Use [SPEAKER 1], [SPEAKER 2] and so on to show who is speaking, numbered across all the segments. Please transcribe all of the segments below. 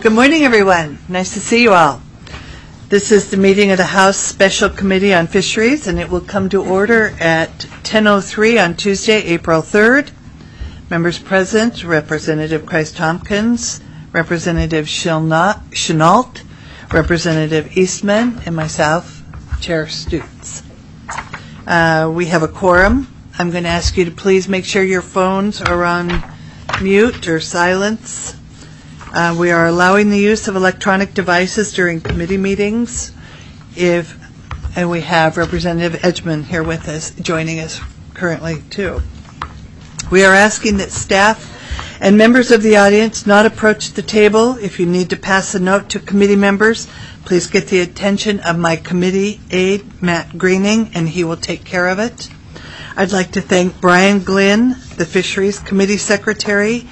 [SPEAKER 1] Good morning, everyone. Nice to see you all. This is the meeting of the House Special Committee on Fisheries, and it will come to order at 10:03 on Tuesday, April 3rd. Members present, Representative Christ-Tompkins, Representative Chenault, Representative Eastman, and myself, Chair Stutz. We have a quorum. I'm going to ask you to please make sure your phones are on mute or silence. We are allowing the use of electronic devices during committee meetings. And we have Representative Edgman here with us, joining us currently too. We are asking that staff and members of the audience not approach the table. If you need to pass a note to committee members, please get the attention of my committee aide, Matt Greening, and he will take care of it. I'd like to thank Brian Glynn, the Fisheries Committee Secretary,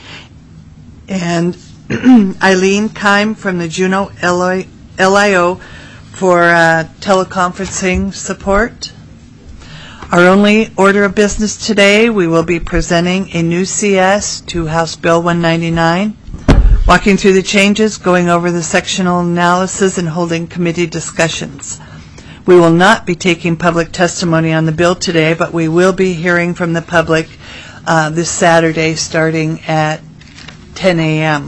[SPEAKER 1] and Eileen Keim from the Juneau LIO for teleconferencing support. Our only order of business today, we will be presenting a new CS to House Bill 199, walking through the changes, going over the sectional analysis, and holding committee discussions. We will not be taking public testimony on the bill today, but we will be hearing from the public this Saturday starting at 10 a.m.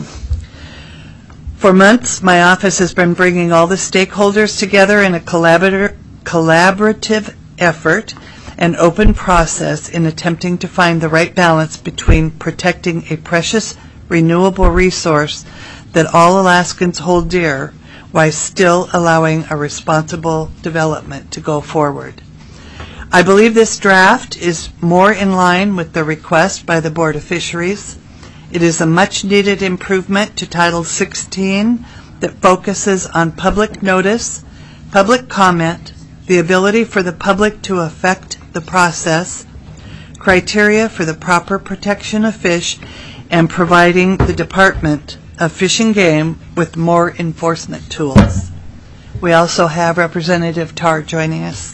[SPEAKER 1] For months, my office has been bringing all the stakeholders together in a collaborative effort and open process in attempting to find the right balance between protecting a precious renewable resource that all Alaskans hold dear while still allowing a responsible development to go forward. I believe this draft is more in line with the request by the Board of Fisheries. It is a much-needed improvement to Title 16 that focuses on public notice, public comment, the ability for the public to affect the process, criteria for the proper protection of fish, and providing the Department of Fish and Game with more enforcement tools. We also have Representative Tarr joining us.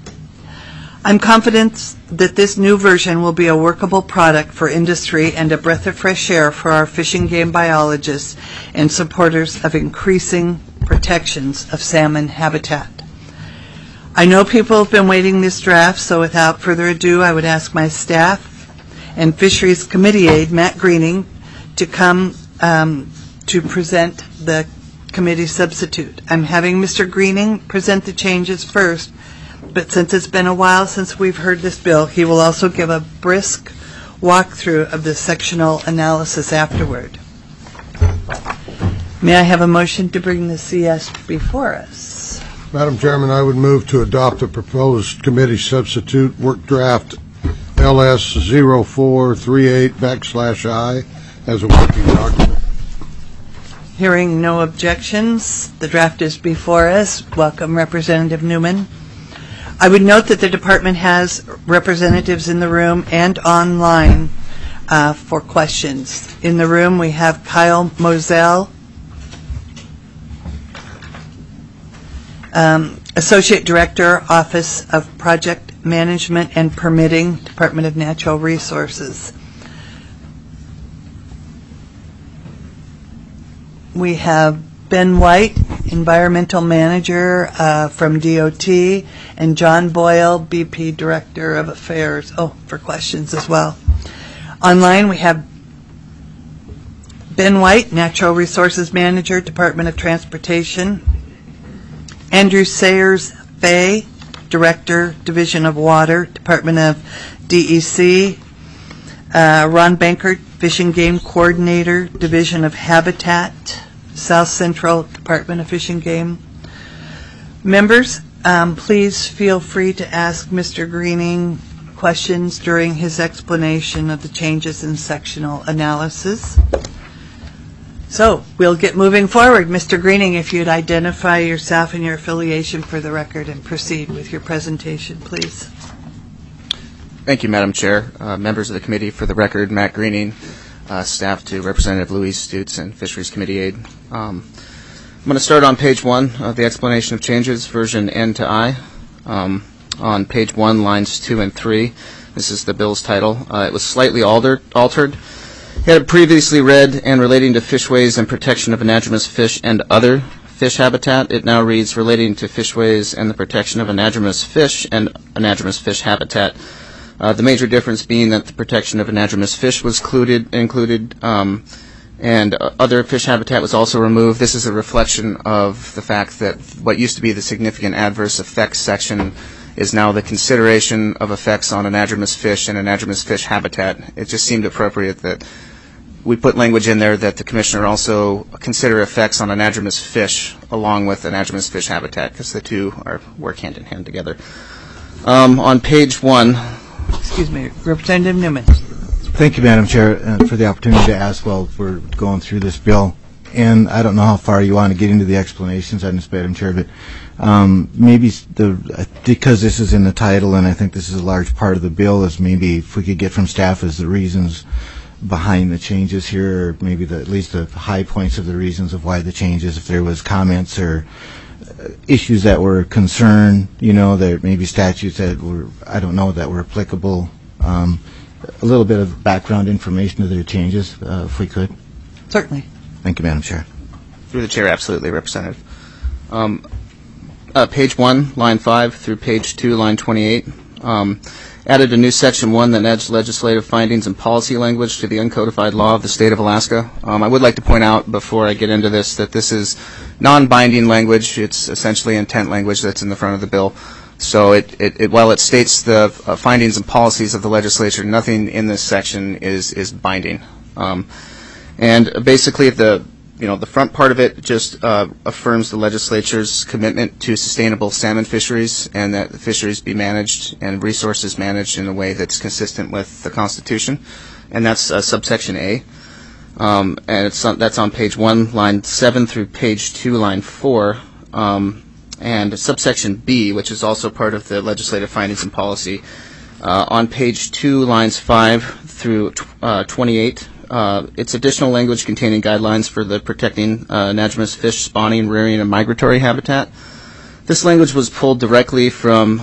[SPEAKER 1] I'm confident that this new version will be a workable product for industry and a breath of fresh air for our fish and game biologists and supporters of increasing protections of salmon habitat. I know people have been waiting this draft, so without further ado, I would ask my staff and Fisheries Committee aide, Matt Greening, to come to present the committee substitute. I'm having Mr. Greening present the changes first, but since it's been a while since we've heard this bill, he will also give a brisk walkthrough of the sectional analysis afterward. May I have a motion to bring the CS before us?
[SPEAKER 2] Madam Chairman, I would move to adopt the proposed committee substitute work draft LS 0438/I as a working document.
[SPEAKER 1] Hearing no objections, the draft is before us. Welcome, Representative Newman. I would note that the department has representatives in the room and online for questions. In the room, we have Kyle Moselle, Associate Director, Office of Project Management and Permitting, Department of Natural Resources. We have Ben White, Environmental Manager from DOT, and John Boyle, BP Director of Affairs, for questions as well. Online, we have Ben White, Natural Resources Manager, Department of Transportation, Andrew Sayers-Fay, Director, Division of Water, Department of DEC, Ron Bankert, Fish and Game Coordinator, Division of Habitat, South Central Department of Fish and Game. Members, please feel free to ask Mr. Greening questions during his explanation of the changes in sectional analysis. So we'll get moving forward. Mr. Greening, if you'd identify yourself and your affiliation for the record and proceed with your presentation, please.
[SPEAKER 3] Thank you, Madam Chair. Members of the committee, for the record, Matt Greening, staff to Representative Louise Stutz and Fisheries Committee aide. I'm going to start on page 1 of the explanation of changes, version N to I. On page 1, lines 2 and 3, this is the bill's title. It was slightly altered Had previously read and relating to fishways and protection of anadromous fish and other fish habitat. It now reads relating to fishways and the protection of anadromous fish and anadromous fish habitat. The major difference being that the protection of anadromous fish was included, and other fish habitat was also removed. This is a reflection of the fact that what used to be the significant adverse effects section is now the consideration of effects on anadromous fish and anadromous fish habitat. It just seemed appropriate that we put language in there that the commissioner also consider effects on anadromous fish along with anadromous fish habitat, because the two work hand in hand together. On page 1.
[SPEAKER 1] Excuse me, Representative Newman.
[SPEAKER 4] Thank you, Madam Chair, for the opportunity to ask while we're going through this bill. And I don't know how far you want to get into the explanations on this, Madam Chair, but maybe because this is in the title and I think this is a large part of the bill, is maybe if we could get from staff as the reasons behind the changes here, or maybe at least the high points of the reasons of why the changes, if there was comments or issues that were concerned, there may be statutes that were, I don't know, that were applicable. A little bit of background information to the changes, if we could.
[SPEAKER 1] Certainly.
[SPEAKER 4] Thank you, Madam Chair.
[SPEAKER 3] Through the chair, absolutely, Representative. Page 1, line 5 through page 2, line 28. Added a new section 1 that adds legislative findings and policy language to the uncodified law of the state of Alaska. I would like to point out before I get into this that this is non-binding language. It's essentially intent language that's in the front of the bill. So while it states the findings and policies of the legislature, nothing in this section is binding. And basically the front part of it just affirms the legislature's commitment to sustainable salmon fisheries, and that the fisheries be managed and resources managed in a way that's consistent with the Constitution. And that's subsection A. And that's on page 1, line 7 through page 2, line 4. And subsection B, which is also part of the legislative findings and policy, on page 2, lines 5 through 28. It's additional language containing guidelines for the protecting anadromous fish spawning, rearing, and migratory habitat. This language was pulled directly from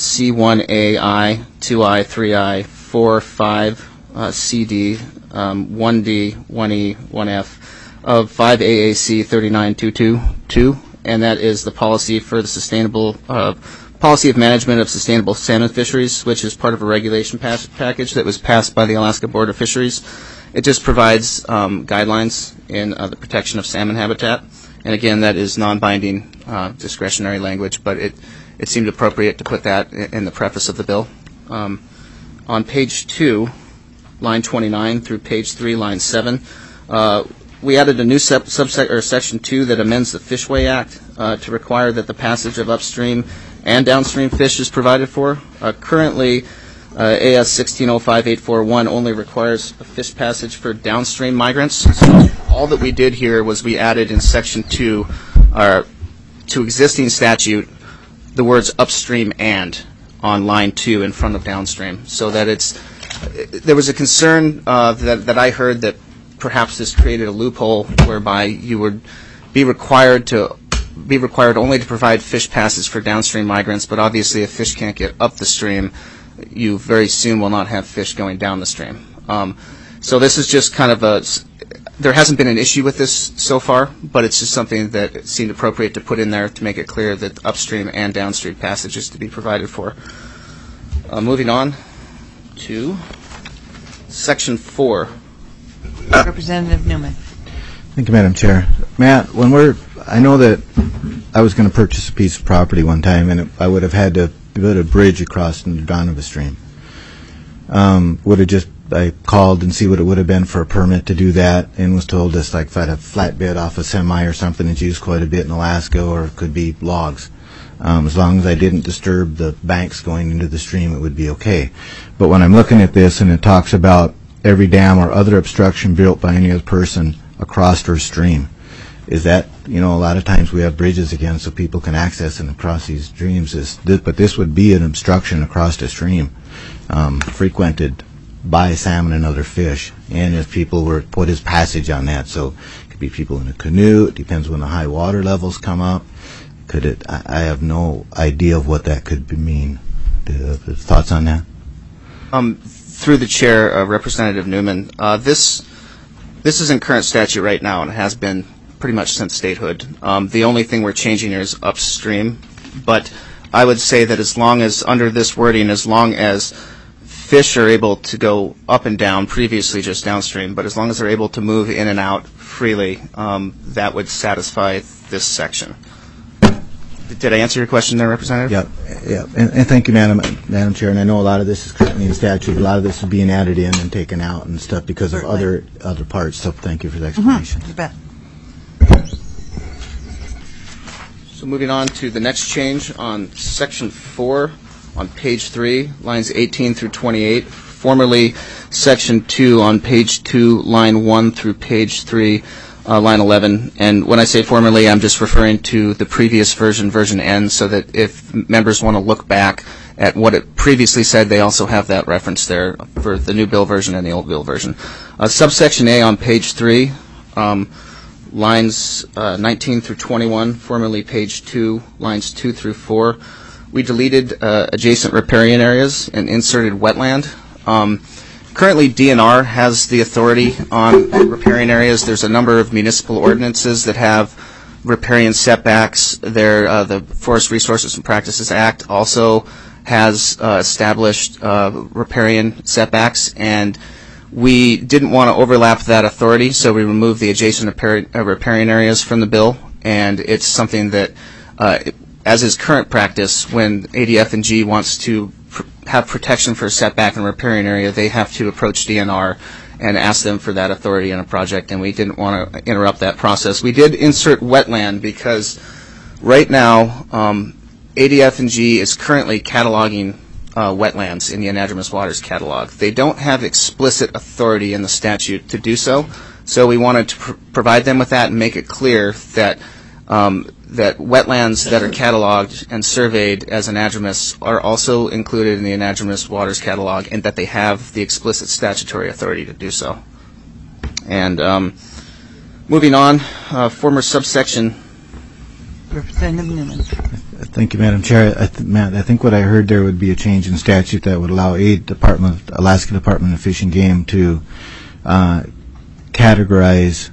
[SPEAKER 3] C1AI, 2I, 3I, 4, 5, CD, 1D, 1E, 1F of 5 AAC 39222, and that is the policy for the sustainable policy of management of sustainable salmon fisheries, which is part of a regulation package that was passed by the Alaska Board of Fisheries. It just provides guidelines in the protection of salmon habitat. And again, that is non-binding discretionary language, but it seemed appropriate to put that in the preface of the bill. On page 2, line 29 through page 3, line 7, we added a new section 2 that amends the Fishway Act to require that the passage of upstream and downstream fish is provided for. Currently, AS 1605841 only requires a fish passage for downstream migrants. So all that we did here was we added in section 2 to existing statute the words upstream and on line 2 in front of downstream, so that there was a concern that I heard that perhaps this created a loophole whereby you would be required only to provide fish passes for downstream migrants, but obviously if fish can't get up the stream, you very soon will not have fish going down the stream. So this is just kind of there hasn't been an issue with this so far, but it's just something that seemed appropriate to put in there to make it clear that upstream and downstream passage is to be provided for. Moving on to section 4.
[SPEAKER 1] Representative Newman.
[SPEAKER 4] Thank you, Madam Chair. Matt, I know that I was going to purchase a piece of property one time, and I would have had to build a bridge across the Donovan Stream. I called and see what it would have been for a permit to do that, and was told this, like if I had a flatbed off a semi or something that's used quite a bit in Alaska, or it could be logs. As long as I didn't disturb the banks going into the stream, it would be okay. But when I'm looking at this and it talks about every dam or other obstruction built by any other person across our stream, is that, a lot of times we have bridges again so people can access and across these streams, but this would be an obstruction across the stream, frequented by salmon and other fish, and if people were put as passage on that, so it could be people in a canoe, it depends when the high water levels come up, I have no idea of what that could mean. Thoughts on that?
[SPEAKER 3] Through the chair, Representative Newman, this This is in current statute right now, and it has been pretty much since statehood. The only thing we're changing here is upstream, but I would say that as long as, under this wording, as long as fish are able to go up and down, previously just downstream, but as long as they're able to move in and out freely, that would satisfy this section. Did I answer your question there, Representative?
[SPEAKER 4] Yeah. And thank you, Madam Chair. And I know a lot of this is currently in statute. A lot of this is being added in and taken out and stuff because of other parts. So thank you for the explanation.
[SPEAKER 1] You bet.
[SPEAKER 3] So moving on to the next change on Section 4 on page 3, lines 18 through 28, formerly Section 2 on page 2, line 1 through page 3, line 11. And when I say formerly, I'm just referring to the previous version, version N, so that if members want to look back at what it previously said, they also have that reference there for the new bill version and the old bill version. Subsection A on page 3, lines 19 through 21, formerly page 2, lines 2 through 4. We deleted adjacent riparian areas and inserted wetland. Currently, DNR has the authority on riparian areas. There's a number of municipal ordinances that have riparian setbacks. The Forest Resources and Practices Act also has established riparian setbacks, and we didn't want to overlap that authority, so we removed the adjacent riparian areas from the bill, and it's something that, as is current practice, when ADF&G wants to have protection for a setback in a riparian area, they have to approach DNR and ask them for that authority in a project, and we didn't want to interrupt that process. We did insert wetland because right now ADF&G is currently cataloging wetlands in the anadromous waters catalog. They don't have explicit authority in the statute to do so, so we wanted to provide them with that and make it clear that that wetlands that are cataloged and surveyed as anadromous are also included in the anadromous waters catalog, and that they have the explicit statutory authority to do so. And moving on, former subsection.
[SPEAKER 1] Representative Newman.
[SPEAKER 4] Thank you, Madam Chair. I think what I heard there would be a change in statute that would allow Alaska Department of Fish and Game to categorize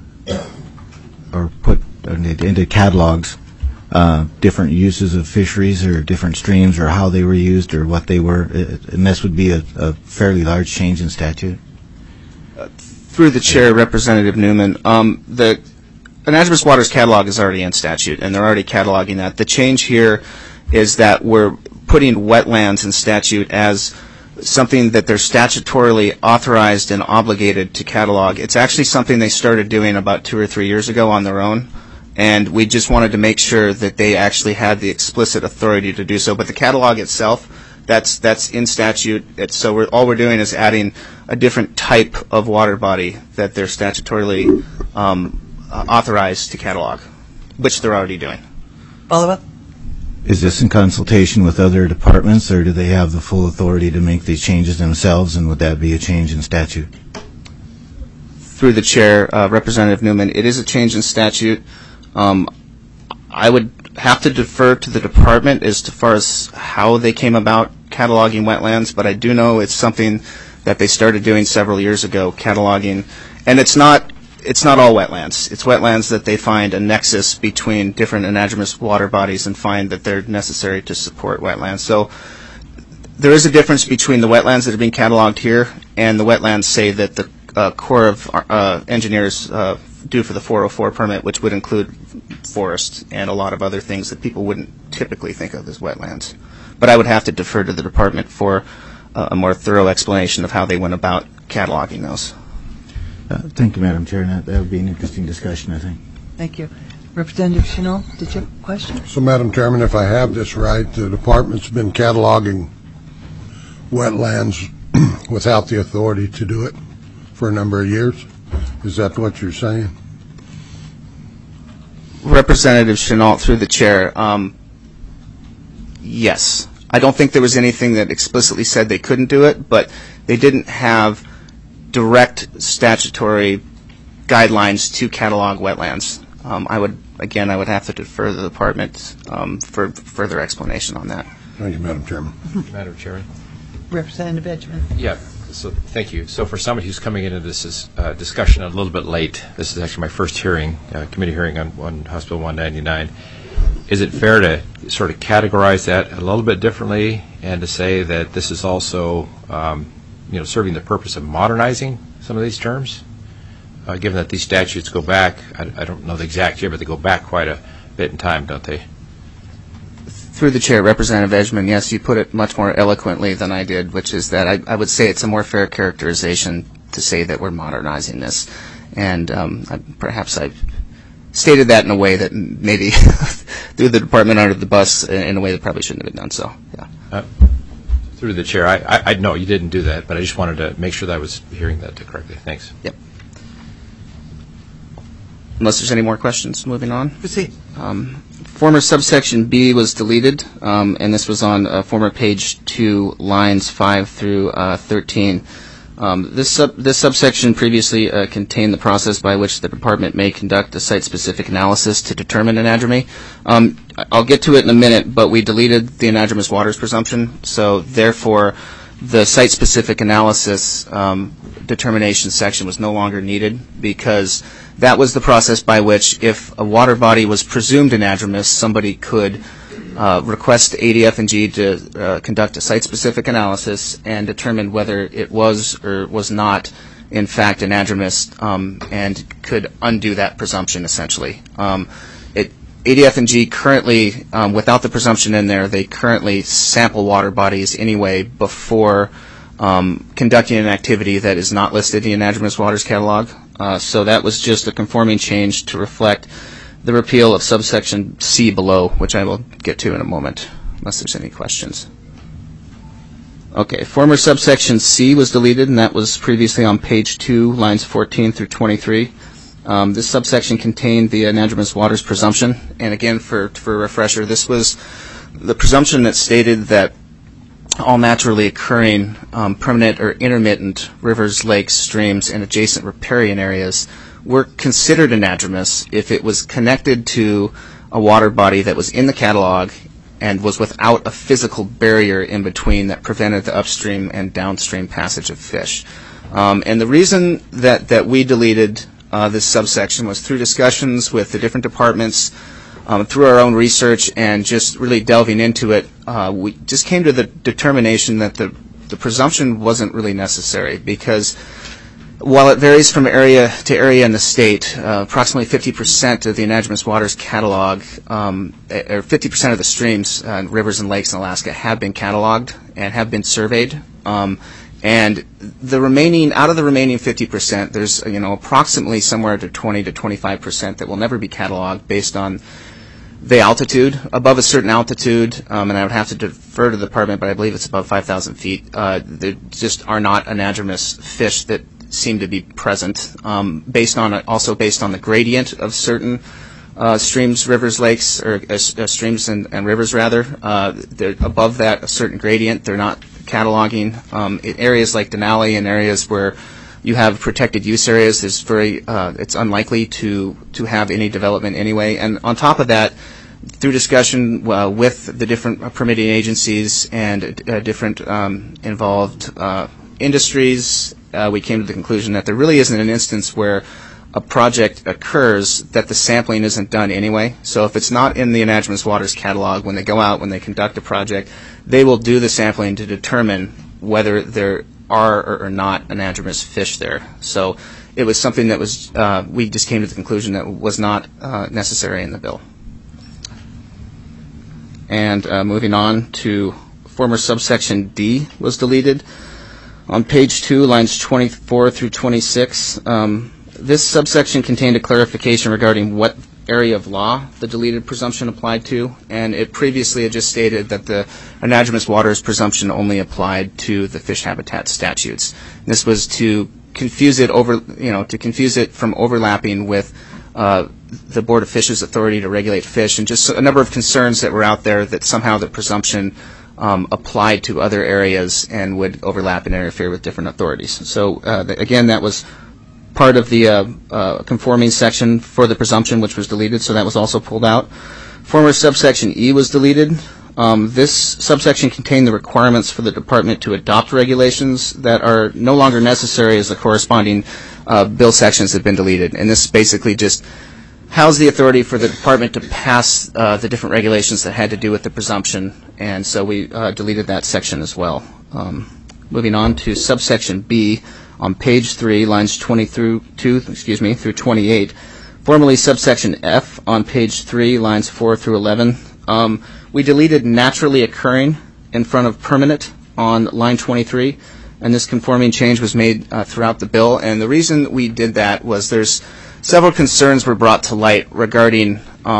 [SPEAKER 4] or put into catalogs different uses of fisheries or different streams or how they were used or what they were, and this would be a fairly large change in statute.
[SPEAKER 3] Through the chair, Representative Newman, the anadromous waters catalog is already in statute, and they're already cataloging that. The change here is that we're putting wetlands in statute as something that they're statutorily authorized and obligated to catalog. It's actually something they started doing about 2 or 3 years ago on their own, and we just wanted to make sure that they actually had the explicit authority to do so. But the catalog itself, that's in statute. So all we're doing is adding a different type of water body that they're statutorily authorized to catalog, which they're already doing.
[SPEAKER 1] Follow-up?
[SPEAKER 4] Is this in consultation with other departments, or do they have the full authority to make these changes themselves, and would that be a change in statute?
[SPEAKER 3] Through the chair, Representative Newman, it is a change in statute. I would have to defer to the department as far as how they came about cataloging wetlands, but I do know it's something that they started doing several years ago, cataloging, and it's not all wetlands. It's wetlands that they find a nexus between different anadromous water bodies and find that they're necessary to support wetlands. So there is a difference between the wetlands that are being cataloged here and the wetlands, say, that the Corps of Engineers do for the 404 permit, which would include forest and a lot of other things that people wouldn't typically think of as wetlands. But I would have to defer to the department for a more thorough explanation of how they went about cataloging those.
[SPEAKER 4] Thank you, Madam Chair. That would be an interesting discussion, I think.
[SPEAKER 1] Thank you. Representative Chennault, did you have a question?
[SPEAKER 2] So, Madam Chairman, if I have this right, the department's been cataloging wetlands without the authority to do it for a number of years. Is that what you're saying?
[SPEAKER 3] Representative Chennault, through the chair, yes. I don't think there was anything that explicitly said they couldn't do it, but they didn't have direct statutory guidelines to catalog wetlands. I would have to defer to the department for further explanation on that.
[SPEAKER 2] Thank you, Madam Chairman.
[SPEAKER 5] Madam Chairman.
[SPEAKER 1] Representative Edgman.
[SPEAKER 5] Yeah. So thank you. So for somebody who's coming into this discussion a little bit late, this is actually my first hearing, committee hearing on House Bill 199. Is it fair to sort of categorize that a little bit differently and to say that this is also, serving the purpose of modernizing some of these terms, given that these statutes go back, I don't know the exact year, but they go back quite a bit in time, don't they?
[SPEAKER 3] Through the chair, Representative Edgman, yes, you put it much more eloquently than I did, which is that I would say it's a more fair characterization to say that we're modernizing this. And perhaps I've stated that in a way that maybe threw the department under the bus in a way that probably shouldn't have been done. So, yeah.
[SPEAKER 5] Through the chair, I know you didn't do that, but I just wanted to make sure that I was hearing that correctly. Thanks.
[SPEAKER 3] Yep. Unless there's any more questions, moving on.
[SPEAKER 1] Proceed.
[SPEAKER 3] Former subsection B was deleted, and this was on former page 2, lines 5 through 13. This subsection previously contained the process by which the department may conduct a site-specific analysis to determine anadromy. I'll get to it in a minute, but we deleted the anadromous waters presumption, so therefore the site-specific analysis determination section was no longer needed, because that was the process by which, if a water body was presumed anadromous, somebody could request ADF&G to conduct a site-specific analysis and determine whether it was or was not, in fact, anadromous, and could undo that presumption, essentially. ADF&G currently, without the presumption in there, they currently sample water bodies anyway before conducting an activity that is not listed in the anadromous waters catalog. So that was just a conforming change to reflect the repeal of subsection C below, which I will get to in a moment, unless there's any questions. Okay, former subsection C was deleted, and that was previously on page 2, lines 14 through 23. This subsection contained the anadromous waters presumption, and again, for a refresher, this was the presumption that stated that all naturally occurring permanent or intermittent rivers, lakes, streams, and adjacent riparian areas were considered anadromous if it was connected to a water body that was in the catalog and was without a physical barrier in between that prevented the upstream and downstream passage of fish. And the reason that we deleted this subsection was through discussions with the different departments, through our own research, and just really delving into it. We just came to the determination that the presumption wasn't really necessary, because while it varies from area to area in the state, approximately 50% of the anadromous waters catalog, or 50% of the streams, rivers, and lakes in Alaska have been cataloged and have been surveyed. And the remaining, out of the remaining 50%, there's approximately somewhere to 20 to 25% that will never be cataloged based on the altitude. Above a certain altitude, and I would have to defer to the department, but I believe it's above 5,000 feet, there just are not anadromous fish that seem to be present, based on the gradient of certain streams, rivers, lakes, or streams and rivers rather. They're above that a certain gradient. They're not cataloging. In areas like Denali and areas where you have protected use areas, it's unlikely to have any development anyway. And on top of that, through discussion with the different permitting agencies and different involved industries, we came to the conclusion that there really isn't an instance where a project occurs that the sampling isn't done anyway. So if it's not in the anadromous waters catalog, when they go out, when they conduct a project, they will do the sampling to determine whether there are or are not anadromous fish there. So it was something that was, we just came to the conclusion that was not necessary in the bill. And moving on to former subsection D was deleted. On page 2, lines 24 through 26, this subsection contained a clarification regarding what area of law the deleted presumption applied to, and it previously had just stated that the anadromous waters presumption only applied to the fish habitat statutes. This was to confuse it from overlapping with the Board of Fishes authority to regulate fish, and just a number of concerns that were out there that somehow the presumption applied to other areas and would overlap and interfere with different authorities. So again, that was part of the conforming section for the presumption, which was deleted, so that was also pulled out. Former subsection E was deleted. This subsection contained the requirements for the department to adopt regulations that are no longer necessary as the corresponding bill sections have been deleted. And this basically just housed the authority for the department to pass the different regulations that had to do with the presumption, and so we deleted that section as well. Moving on to subsection B on page 3, lines 20 through 28. Formerly subsection F on page 3, lines 4 through 11. We deleted naturally occurring in front of permanent on line 23, and this conforming change was made throughout the bill. And the reason we did that was there's several concerns were brought to light regarding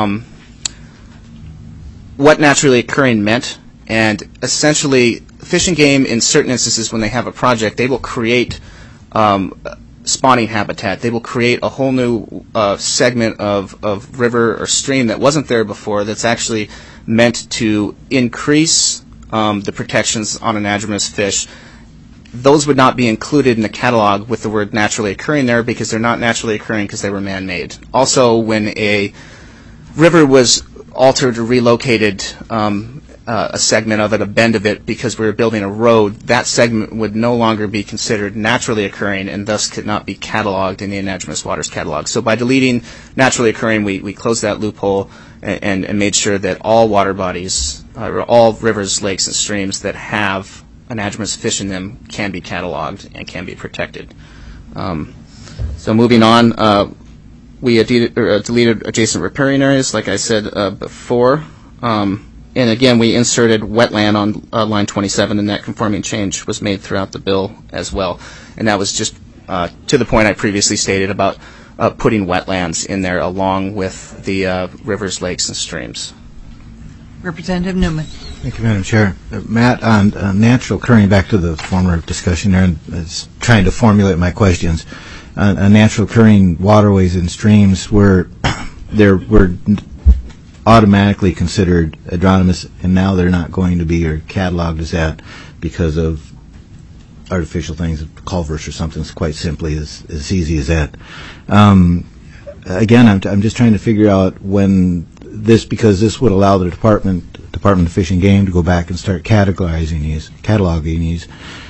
[SPEAKER 3] what naturally occurring meant. And essentially, Fish and Game, in certain instances when they have a project, they will create spawning habitat. They will create a whole new segment of river or stream that wasn't there before, that's actually meant to increase the protections on anadromous fish. Those would not be included in the catalog with the word naturally occurring there, because they're not naturally occurring because they were man-made. Also, when a river was altered or relocated, a segment of it, a bend of it, because we were building a road, that segment would no longer be considered naturally occurring and thus could not be cataloged in the anadromous waters catalog. So by deleting naturally occurring, we closed that loophole and made sure that all water bodies, or all rivers, lakes, and streams that have anadromous fish in them can be cataloged and can be protected. So moving on, we deleted adjacent riparian areas, like I said before. And again, we inserted wetland on line 27, and that conforming change was made throughout the bill as well. And that was just to the point I previously stated about putting wetlands in there along with the rivers, lakes, and streams.
[SPEAKER 1] Representative Newman.
[SPEAKER 4] Thank you, Madam Chair. Matt, on natural occurring, back to the former discussion there, and trying to formulate my questions. On natural occurring waterways and streams were automatically considered adronomous, and now they're not going to be or cataloged as that because of artificial things, culverts or something. It's quite simply as easy as that. Again, I'm just trying to figure out when this, because this would allow the Department of Fish and Game to go back and start cataloging these.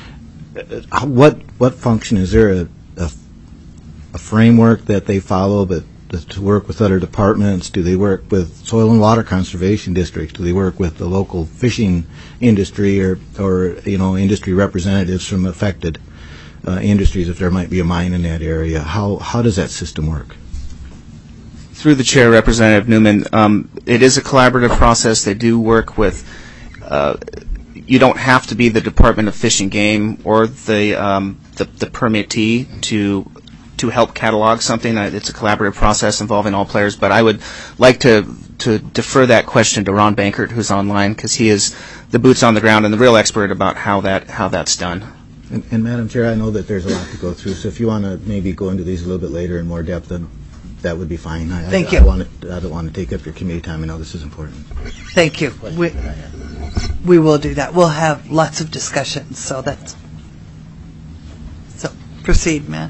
[SPEAKER 4] What function is there? A framework that they follow, but to work with other departments? Do they work with soil and water conservation districts? Do they work with the local fishing industry or industry representatives from affected industries if there might be a mine in that area? How does that system work?
[SPEAKER 3] Through the chair, Representative Newman, it is a collaborative process. They do work with. You don't have to be the Department of Fish and Game or the permittee to help catalog something. It's a collaborative process involving all players, but I would like to defer that question to Ron Bankert, who's online, because he is the boots on the ground and the real expert about how that's done.
[SPEAKER 4] And Madam Chair, I know that there's a lot to go through, so if you want to maybe go into these a little bit later in more depth, then that would be fine.
[SPEAKER 1] Thank you.
[SPEAKER 4] I don't want to take up your committee time. I know this is important.
[SPEAKER 1] Thank you. We will do that. We'll have lots of discussions, so proceed, Matt.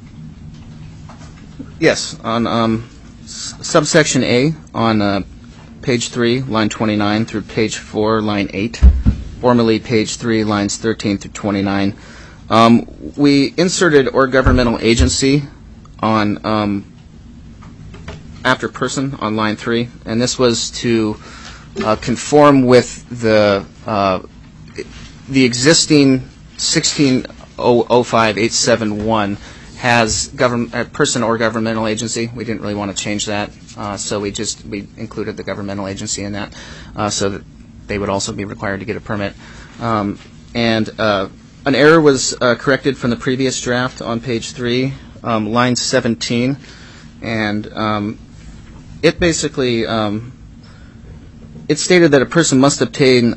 [SPEAKER 3] Yes, on subsection A on page 3, line 29 through page 4, line 8, formerly page 3, lines 13 through 29. We inserted or governmental agency on after person on line 3, and this was to conform with the existing 1605871 has person or governmental agency. We didn't really want to change that, so we included the governmental agency in that, so that they would also be required to get a permit. And an error was corrected from the previous draft on page 3, line 17, and it basically it stated that a person must obtain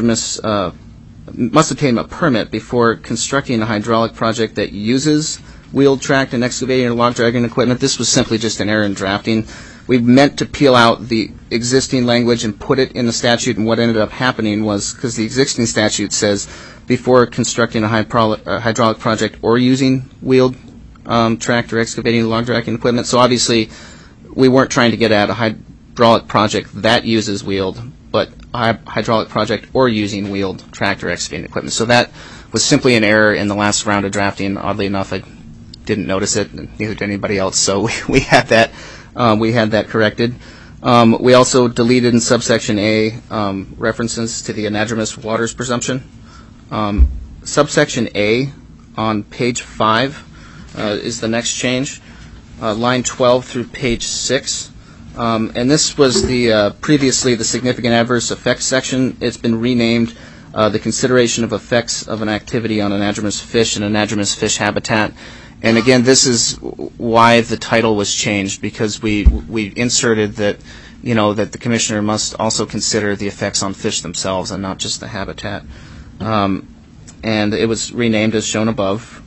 [SPEAKER 3] a permit before constructing a hydraulic project that uses wheeled, tracked, and excavating or log dragging equipment. This was simply just an error in drafting. We meant to peel out the existing language and put it in the statute, and what ended up happening was, because the existing statute says before constructing a hydraulic project or using wheeled, tracked, or excavating or log dragging equipment. So obviously we weren't trying to get at a hydraulic project that uses wheeled, but hydraulic project or using wheeled tractor excavating equipment. So that was simply an error in the last round of drafting. Oddly enough, I didn't notice it, and neither did anybody else. So we had that corrected. We also deleted in subsection A references to the anadromous waters presumption. Subsection A on page 5 is the next change, line 12 through page 6. And this was previously the significant adverse effects section. It's been renamed the consideration of effects of an activity on anadromous fish and anadromous fish habitat. And again, this is why the title was changed, because we inserted that, that the commissioner must also consider the effects on fish themselves and not just the habitat. And it was renamed as shown above.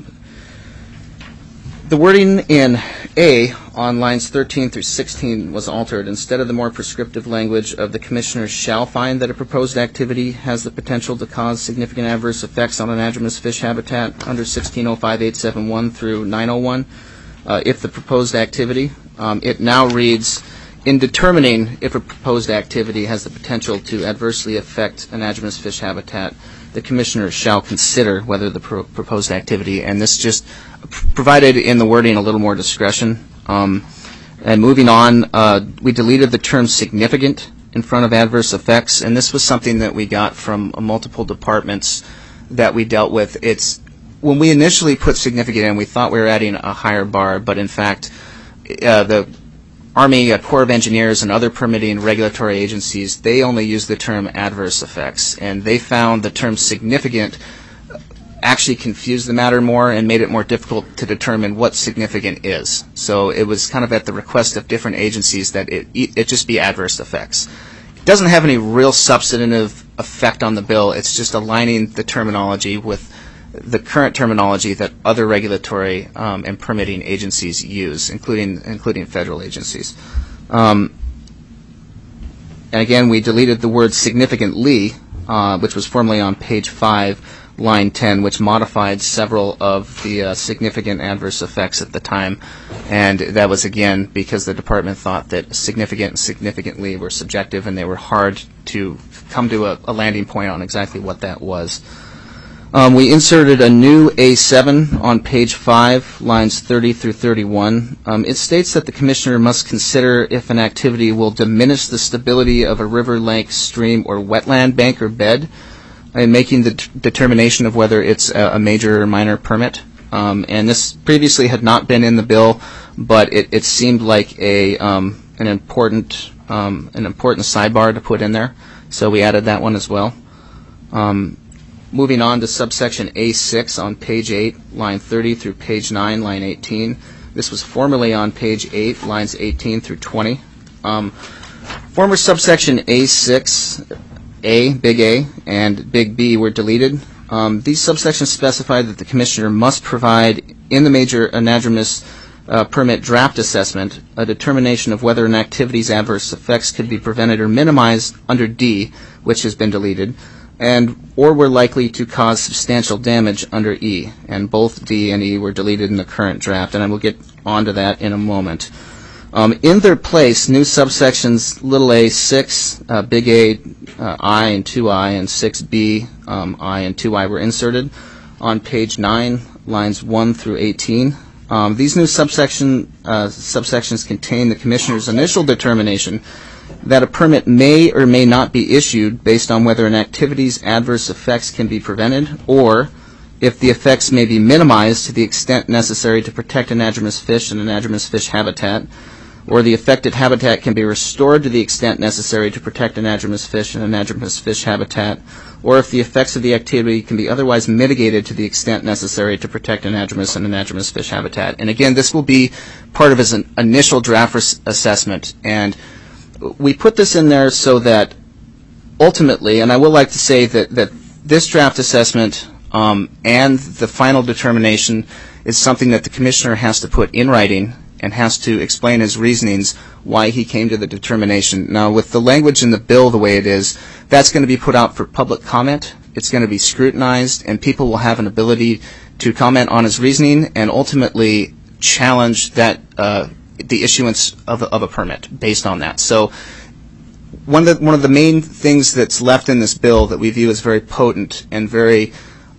[SPEAKER 3] The wording in A on lines 13 through 16 was altered. Instead of the more prescriptive language of the commissioner shall find that a proposed activity has the potential to cause significant adverse effects on anadromous fish habitat under 1605-871 through 901, if the proposed activity, it now reads, in determining if a proposed activity has the potential to adversely affect anadromous fish habitat, the commissioner shall consider whether the proposed activity, and this just provided in the wording a little more discretion. And moving on, we deleted the term significant in front of adverse effects, and this was something that we got from multiple departments that we dealt with. It's when we initially put significant in, we thought we were adding a higher bar, but in fact, the Army Corps of Engineers and other permitting regulatory agencies, they only use the term adverse effects, and they found the term significant actually confused the matter more and made it more difficult to determine what significant is. So it was kind of at the request of different agencies that it just be adverse effects. It doesn't have any real substantive effect on the bill. It's just aligning the terminology with the current terminology that other regulatory and permitting agencies use, including federal agencies. And again, we deleted the word significantly, which was formerly on page 5, line 10, which modified several of the significant adverse effects at the time. And that was, again, because the department thought that significant and significantly were subjective, and they were hard to come to a landing point on exactly what that was. We inserted a new A7 on page 5, lines 30 through 31. It states that the commissioner must consider if an activity will diminish the stability of a river, lake, stream, or wetland bank or bed in making the determination of whether it's a major or minor permit. And this previously had not been in the bill, but it seemed like an important sidebar to put in there, so we added that one as well. Moving on to subsection A6 on page 8, line 30 through page 9, line 18. This was formerly on page 8, lines 18 through 20. Former subsection A6, A, big A, and big B were deleted. These subsections specify that the commissioner must provide in the major anadromous permit draft assessment a determination of whether an activity's adverse effects could be prevented or minimized under D, which has been deleted, or were likely to cause substantial damage under E. And both D and E were deleted in the current draft, and I will get onto that in a moment. In their place, new subsections little a 6, big A, I and 2I, and 6B, I and 2I were inserted on page 9, lines 1 through 18. These new subsections contain the commissioner's initial determination that a permit may or may not be issued based on whether an activity's adverse effects can be prevented, or if the effects may be minimized to the extent necessary to protect anadromous fish and anadromous fish habitat, or the affected habitat can be restored to the extent necessary to protect anadromous fish and anadromous fish habitat, or if the effects of the activity can be otherwise mitigated to the extent necessary to protect anadromous and anadromous fish habitat. And again, this will be part of his initial draft assessment, and we put this in there so that ultimately, and I would like to say that this draft assessment and the final determination is something that the commissioner has to put in writing and has to explain his reasonings why he came to the determination. Now, with the language in the bill the way it is, that's going to be put out for public comment. It's going to be scrutinized, and people will have an ability to comment on his reasoning and ultimately challenge that the issuance of a permit based on that. So one of the main things that's left in this bill that we view as very potent and very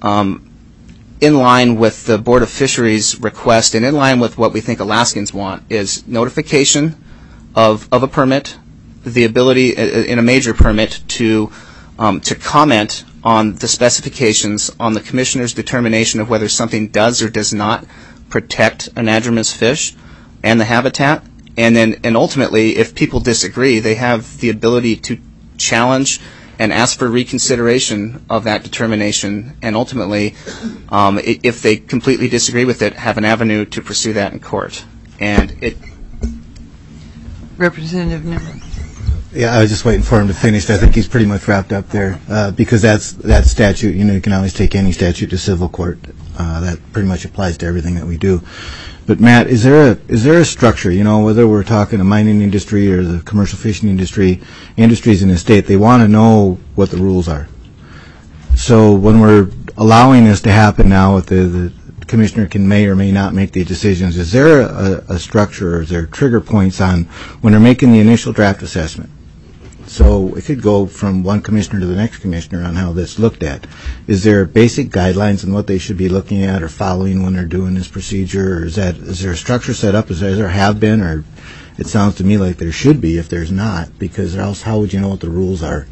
[SPEAKER 3] in line with the Board of Fisheries request and in line with what we think Alaskans want is notification of a permit, the ability in a major permit to comment on the specifications on the commissioner's determination of whether something does or does not protect anadromous fish and the habitat. And ultimately, if people disagree, they have the ability to challenge and ask for reconsideration of that determination. And ultimately, if they completely disagree with it, have an avenue to pursue that in court. And it.
[SPEAKER 1] Representative Newman.
[SPEAKER 4] Yeah, I was just waiting for him to finish. I think he's pretty much wrapped up there because that statute, you can always take any statute to civil court. That pretty much applies to everything that we do. But Matt, is there a structure, whether we're talking the mining industry or the commercial fishing industry, industries in the state, they want to know what the rules are. So when we're allowing this to happen now, the commissioner may or may not make the decisions, is there a structure or is there trigger points on when they're making the initial draft assessment? So it could go from one commissioner to the next commissioner on how this looked at. Is there basic guidelines on what they should be looking at or following when they're doing this procedure? Or is there a structure set up? Is there have been? Or it sounds to me like there should be if there's not, because else how would you know what the rules are?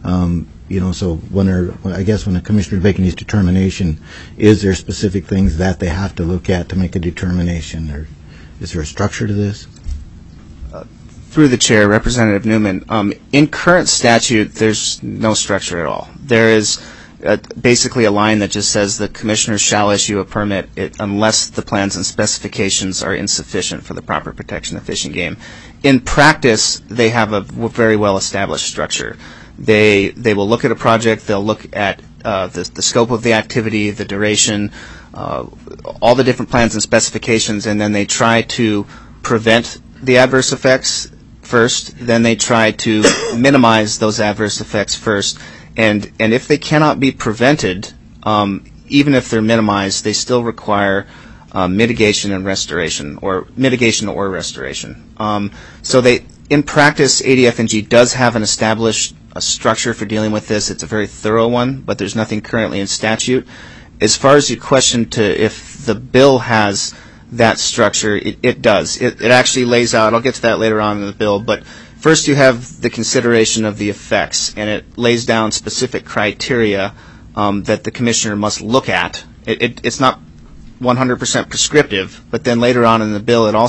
[SPEAKER 4] So when the commissioner is making these determination, is there specific things that they have to look at to make a determination? Or is there a structure to this?
[SPEAKER 3] Through the chair, Representative Newman, in current statute, there's no structure at all. There is basically a line that just says the commissioner shall issue a permit unless the plans and specifications are insufficient for the proper protection of fish and game. In practice, they have a very well-established structure. They will look at a project, they'll look at the scope of the activity, the duration, all the different plans and specifications, and then they try to prevent the adverse effects first, then they try to minimize those adverse effects first, and if they cannot be prevented, even if they're minimized, they still require mitigation and restoration, or mitigation or restoration. So in practice, ADF&G does have an established structure for dealing with this. It's a very thorough one, but there's nothing currently in statute. As far as your question to if the bill has that structure, it does. It actually lays out, I'll get to that later on in the bill, but first you have the consideration of the effects, and it lays down specific criteria that the commissioner must look at. It's not 100% prescriptive, but then later on in the bill it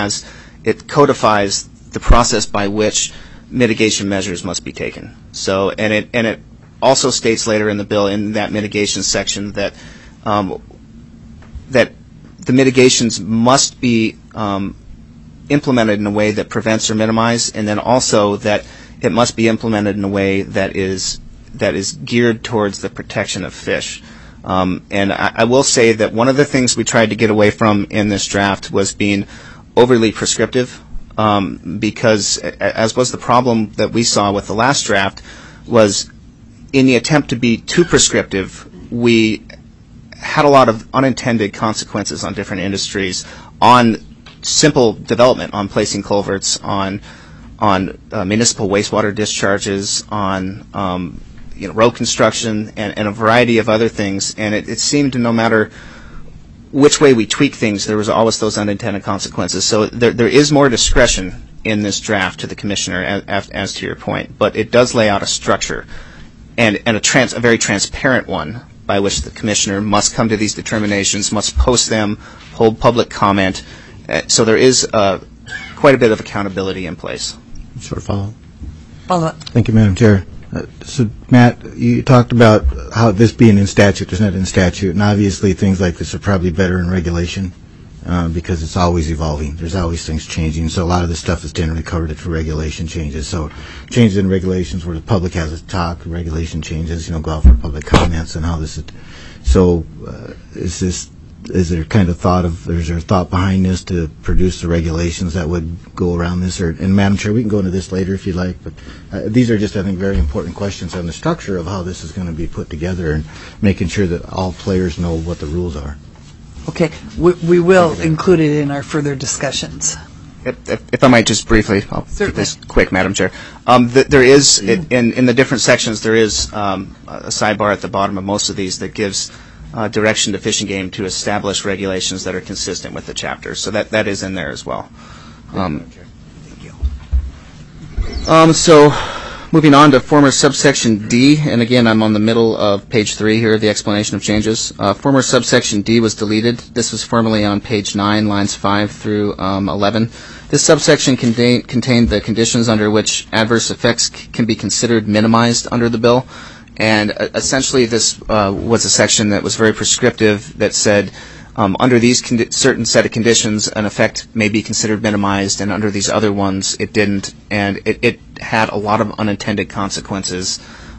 [SPEAKER 3] codifies the process by which mitigation measures must be taken. So, and it also states later in the bill in that mitigation section that the mitigations must be implemented in a way that prevents or minimizes, and then also that it must be implemented in a way that is geared towards the protection of fish. And I will say that one of the things we tried to get away from in this draft was being overly prescriptive, because as was the problem that we saw with the last draft, was in the attempt to be too prescriptive, we had a lot of unintended consequences on different industries, on simple development, on placing culverts, on municipal wastewater discharges, on road construction, and a variety of other things. And it seemed no matter which way we tweak things, there was always those unintended consequences. So there is more discretion in this draft to the commissioner, as to your point, but it does lay out a structure and a very transparent one by which the commissioner must come to these determinations, must post them, hold public comment. So there is quite a bit of accountability in place.
[SPEAKER 4] Short follow-up.
[SPEAKER 1] Follow-up.
[SPEAKER 4] Thank you, Madam Chair. So, Matt, you talked about how this being in statute, there's not in statute, and obviously things like this are probably better in regulation because it's always evolving. There's always things changing, so a lot of this stuff is generally covered through regulation changes. So changes in regulations where the public has a talk, regulation changes, go out for public comments and how this is. So is there kind of is there a thought behind this to produce the regulations that would go around this? And Madam Chair, we can go into this later if you'd like, but these are just, I think, very important questions on the structure of how this is going to be put together and making sure that all players know what the rules are.
[SPEAKER 1] Okay, we will include it in our further discussions.
[SPEAKER 3] If I might just briefly, I'll keep this quick, Madam Chair. There is, in the different sections, there is a sidebar at the bottom of most of these that gives direction to Fish and Game to establish regulations that are consistent with the chapter. So that is in there as well. So moving on to former subsection D, and again, I'm on the middle of page 3 here, the explanation of changes. Former subsection D was deleted. This was formerly on page 9, lines 5 through 11. This subsection contained the conditions under which adverse effects can be considered minimized under the bill. And essentially, this was a section that was very prescriptive that said, under these certain set of conditions, an effect may be considered minimized, and under these other ones, it didn't. And it had a lot of unintended consequences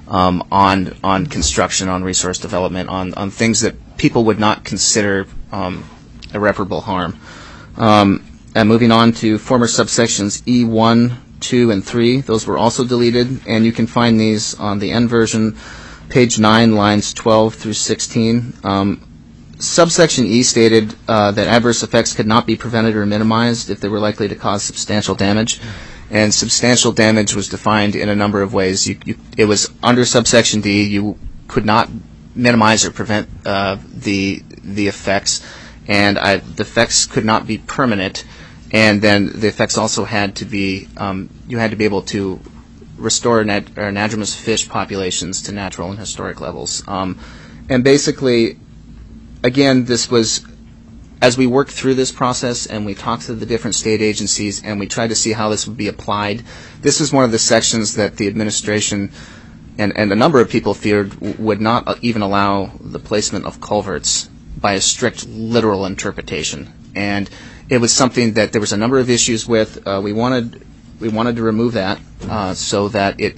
[SPEAKER 3] on construction, on resource development, on things that people would not consider irreparable harm. And moving on to former subsections E1, 2, and 3, those were also deleted, and you can find these on the N version, page 9, lines 12 through 16. Subsection E stated that adverse effects could not be prevented or minimized if they were likely to cause substantial damage, and substantial damage was defined in a number of ways. It was under subsection D. You could not minimize or prevent the effects, and the effects could not be permanent. And then the effects also had to be, you had to be able to restore anadromous fish populations to natural and historic levels. And basically, again, this was, as we worked through this process and we talked to the different state agencies and we tried to see how this would be applied, this is one of the sections that the administration and a number of people feared would not even allow the placement of culverts by a strict literal interpretation. And it was something that there was a number of issues with. We wanted to remove that so that it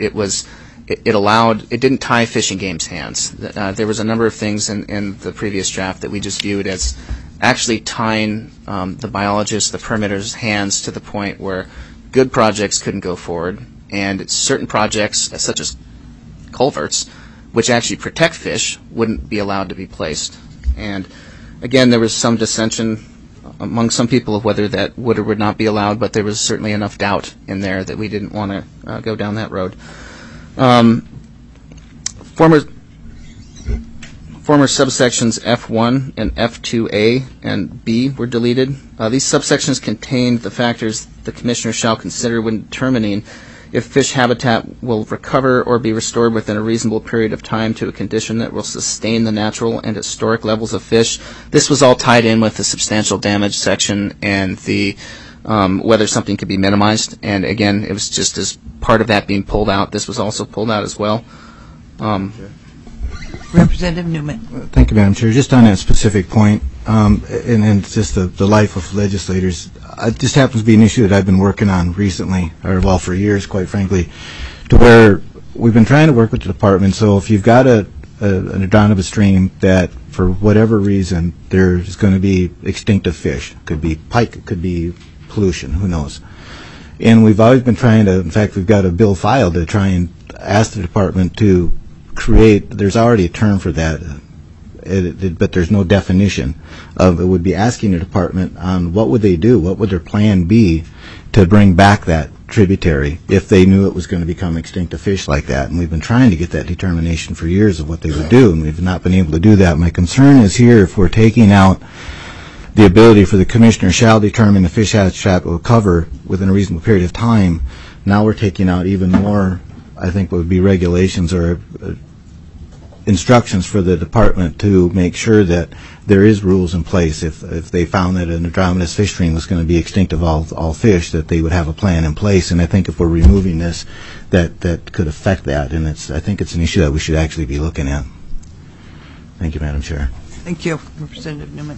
[SPEAKER 3] didn't tie Fish and Game's hands. There was a number of things in the previous draft that we just viewed as actually tying the biologists, the permitters' hands to the point where good projects couldn't go forward, and certain projects, such as culverts, which actually protect fish, wouldn't be allowed to be placed. And again, there was some dissension among some people of whether that would or would not be allowed, but there was certainly enough doubt in there that we didn't want to go down that road. Former subsections F1 and F2A and B were deleted. These subsections contained the factors the Commissioner shall consider when determining if fish habitat will recover or be restored within a reasonable period of time to a condition that will sustain the natural and historic levels of fish. This was all tied in with the substantial damage section and the whether something could be minimized. And again, it was just as part of that being pulled out, this was also pulled out as well.
[SPEAKER 1] Representative Newman.
[SPEAKER 4] Thank you, Madam Chair. Just on that specific point, and just the life of legislators, it just happens to be an issue that I've been working on recently, or well, for years, quite frankly, to where we've been trying to work with the department. So if you've got an anadromous stream that, for whatever reason, there's going to be extinctive fish, it could be pike, it could be pollution, who knows. And we've always been trying to, in fact, we've got a bill filed to try and ask the department to create, there's already a term for that, but there's no definition of it. Would be asking the department on what would they do, what would their plan be to bring back that tributary if they knew it was going to become extinct of fish like that. And we've been trying to get that determination for years of what they would do, and we've not been able to do that. My concern is here, if we're taking out the ability for the Commissioner shall determine the fish habitat will cover within a reasonable period of time, now we're taking out even more, I think, what would be regulations or instructions for the department to make sure that there is rules in place if they found that an anadromous fish stream was going to be extinct of all fish, that they would have a plan in place. And I think if we're removing this, that could affect that, and I think it's an issue that we should actually be looking at. Thank you, Madam Chair.
[SPEAKER 1] Thank you, Representative Newman.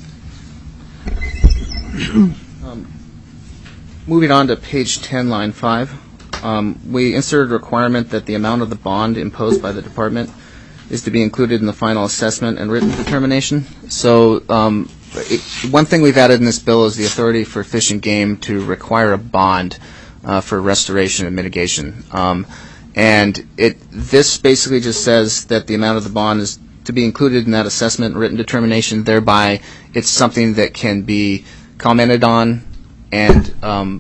[SPEAKER 3] Moving on to page 10, line 5. We inserted a requirement that the amount of the bond imposed by the department is to be included in the final assessment and written determination. So one thing we've added in this bill is the authority for Fish and Game to require a bond for restoration and mitigation. And this basically just says that the amount of the bond is to be included in that assessment and written determination. Thereby, it's something that can be commented on and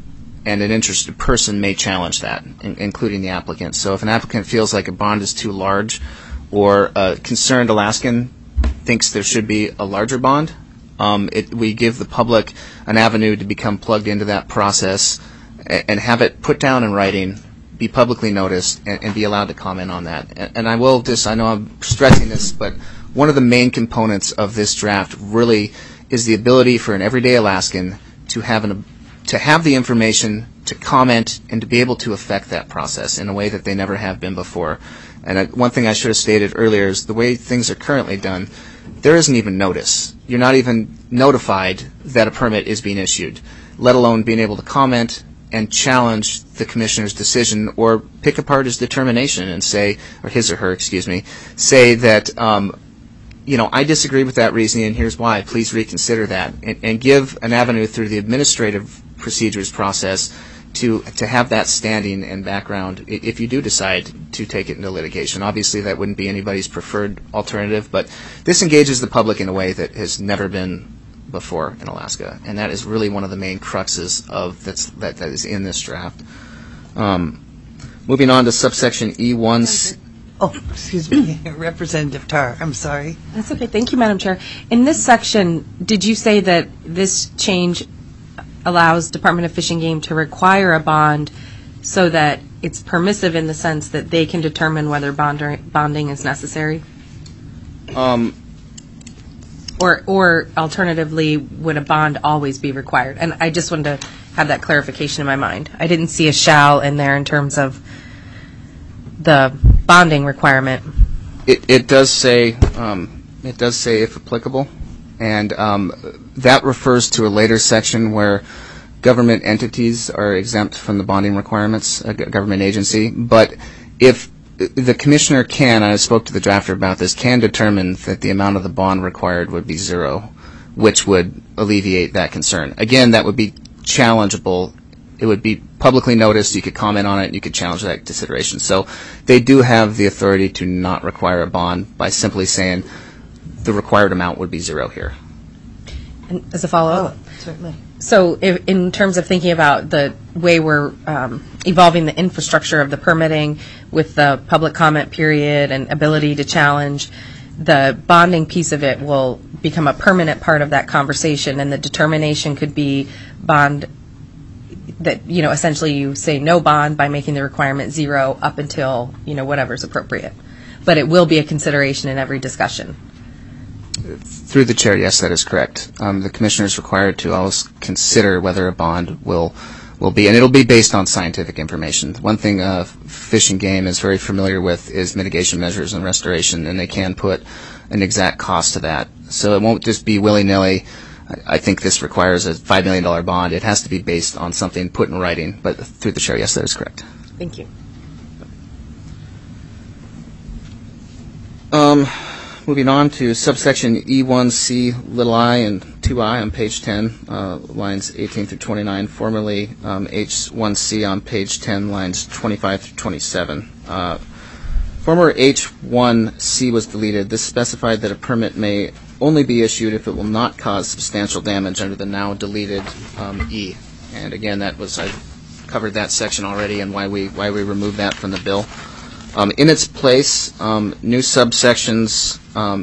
[SPEAKER 3] and an interested person may challenge that, including the applicant. So if an applicant feels like a bond is too large, or a concerned Alaskan thinks there should be a larger bond, we give the public an avenue to become plugged into that process and have it put down in writing, be publicly noticed, and be allowed to comment on that. And I will just, I know I'm stressing this, but one of the main components of this draft really is the ability for an everyday Alaskan to have the information, to comment, and to be able to affect that process in a way that they never have been before. And one thing I should have stated earlier is the way things are currently done, there isn't even notice. You're not even notified that a permit is being issued, let alone being able to comment and challenge the commissioner's decision or pick apart his determination and say, or his or her, excuse me, say that, I disagree with that reasoning and here's why. Please reconsider that. And give an avenue through the administrative procedures process to have that standing and background if you do decide to take it into litigation. Obviously, that wouldn't be anybody's preferred alternative, but this engages the public in a way that has never been before in Alaska, and that is really one of the main cruxes of that is in this draft. Moving on to subsection E1.
[SPEAKER 1] Oh, excuse me, Representative Tarr, I'm sorry.
[SPEAKER 6] That's okay. Thank you, Madam Chair. In this section, did you say that this change allows Department of Fish and Game to require a bond so that it's permissive in the sense that they can determine whether bonding is necessary? Or alternatively, would a bond always be required? And I just wanted to have that clarification in my mind. I didn't see a shall in there in terms of the bonding requirement.
[SPEAKER 3] It does say if applicable, and that refers to a later section where government entities are exempt from the bonding requirements, a government agency. But if the commissioner can, I spoke to the drafter about this, can determine that the amount of the bond required would be zero, which would alleviate that concern. Again, that would be challengeable. It would be publicly noticed. You could comment on it. You could challenge that consideration. So they do have the authority to not require a bond by simply saying the required amount would be zero here.
[SPEAKER 6] And as a follow-up?
[SPEAKER 1] Certainly.
[SPEAKER 6] So in terms of thinking about the way we're evolving the infrastructure of the permitting with the public comment period and ability to challenge, the bonding piece of it will become a permanent part of that conversation, and the determination could be bond that, essentially you say no bond by making the requirement zero up until, whatever's appropriate. But it will be a consideration in every discussion.
[SPEAKER 3] Through the chair, yes, that is correct. The commissioner is required to always consider whether a bond will be, and it'll be based on scientific information. One thing Fish and Game is very familiar with is mitigation measures and restoration, and they can put an exact cost to that. So it won't just be willy-nilly, I think this requires a $5 million bond. It has to be based on something put in writing. But through the chair, yes, that is correct.
[SPEAKER 6] Thank you.
[SPEAKER 3] Moving on to subsection E1C(i) and 2I on page 10, lines 18 through 29, formerly H1C on page 10, lines 25 through 27. Former H1C was deleted. This specified that a permit may only be issued if it will not cause substantial damage under the now deleted E. And again, I covered that section already and why we removed that from the bill. In its place, new subsections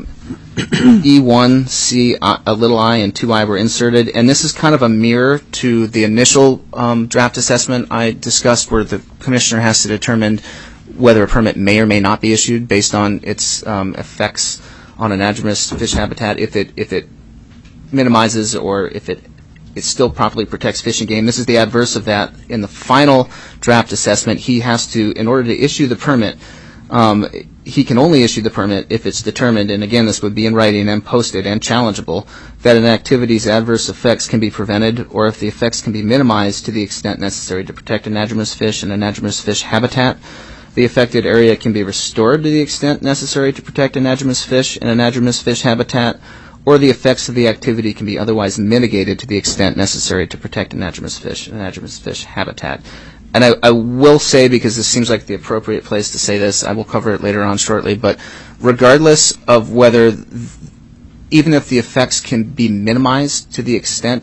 [SPEAKER 3] E1C (i) and 2I were inserted, and this is kind of a mirror to the initial draft assessment I discussed, where the commissioner has to determine whether a permit may or may not be issued based on its effects on anadromous fish habitat, if it minimizes or if it still properly protects fish and game. This is the adverse of that. In the final draft assessment, he has to, in order to issue the permit, he can only issue the permit if it's determined, and again, this would be in writing and posted and challengeable, that an activity's adverse effects can be prevented, or if the effects can be minimized to the extent necessary to protect anadromous fish and anadromous fish habitat. The affected area can be restored to the extent necessary to protect anadromous fish and anadromous fish habitat, or the effects of the activity can be otherwise mitigated to the extent necessary to protect anadromous fish and anadromous fish habitat. And I will say, because this seems like the appropriate place to say this, I will cover it later on shortly, but regardless of whether, even if the effects can be minimized to the extent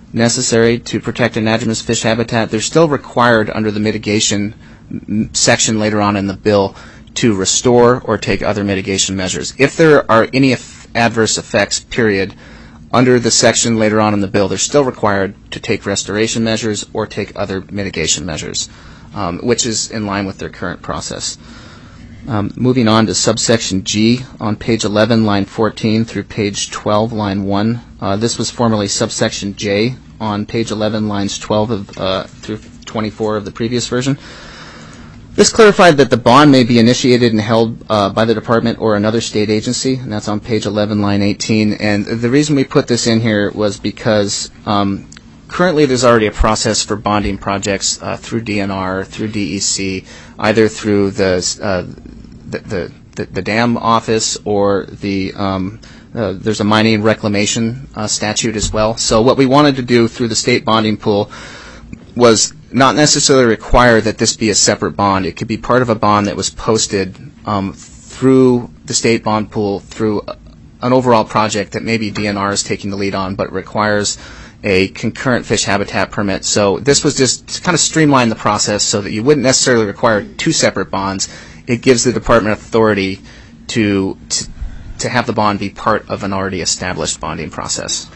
[SPEAKER 3] necessary to protect anadromous fish habitat, they're still required under the mitigation section later on in the bill to restore or take other mitigation measures. If there are any adverse effects, period, under the section later on in the bill, they're still required to take restoration measures or take other mitigation measures, which is in line with their current process. Moving on to subsection G on page 11, line 14 through page 12, line 1. This was formerly subsection J on page 11, lines 12 through 24 of the previous version. This clarified that the bond may be initiated and held by the department or another state agency, and that's on page 11, line 18. And the reason we put this in here was because currently there's already a process for bonding projects through DNR, through DEC, either through the dam office or there's a mining reclamation statute as well. So what we wanted to do through the state bonding pool was not necessarily require that this be a separate bond. It could be part of a bond that was posted through the state bond pool through an overall project that maybe DNR is taking the lead on, but requires a concurrent fish habitat permit. So this was just to kind of streamline the process so that you wouldn't necessarily require two separate bonds. It gives the department authority to have the bond be part of an already established bonding process.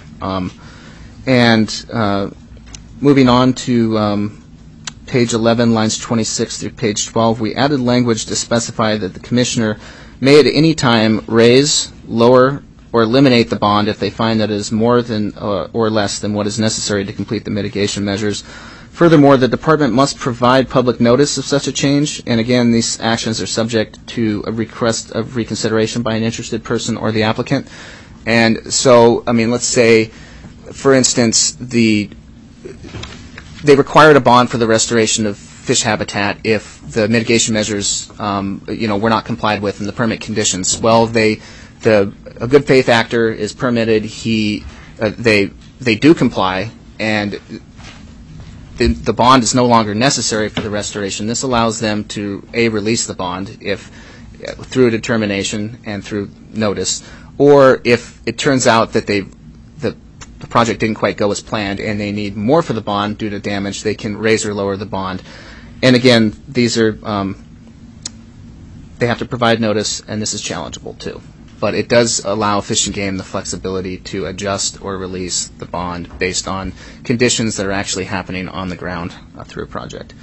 [SPEAKER 3] Moving on to page 11, lines 26 through page 12, we added language to specify that the commissioner may at any time raise, lower, or eliminate the bond if they find that it is more than or less than what is necessary to complete the mitigation measures. Furthermore, the department must provide public notice of such a change, and again, these actions are subject to a request of reconsideration by an interested person or the applicant. And so, I mean, let's say, for instance, they required a bond for the restoration of fish habitat if the mitigation measures, were not complied with in the permit conditions. Well, a good faith actor is permitted. They do comply, and the bond is no longer necessary for the restoration. This allows them to release the bond if through a determination and through notice, or if it turns out that the project didn't quite go as planned and they need more for the bond due to damage, they can raise or lower the bond. And again, these are they have to provide notice, and this is challengeable too. But it does allow Fish and Game the flexibility to adjust or release the bond based on conditions that are actually happening on the ground through a project.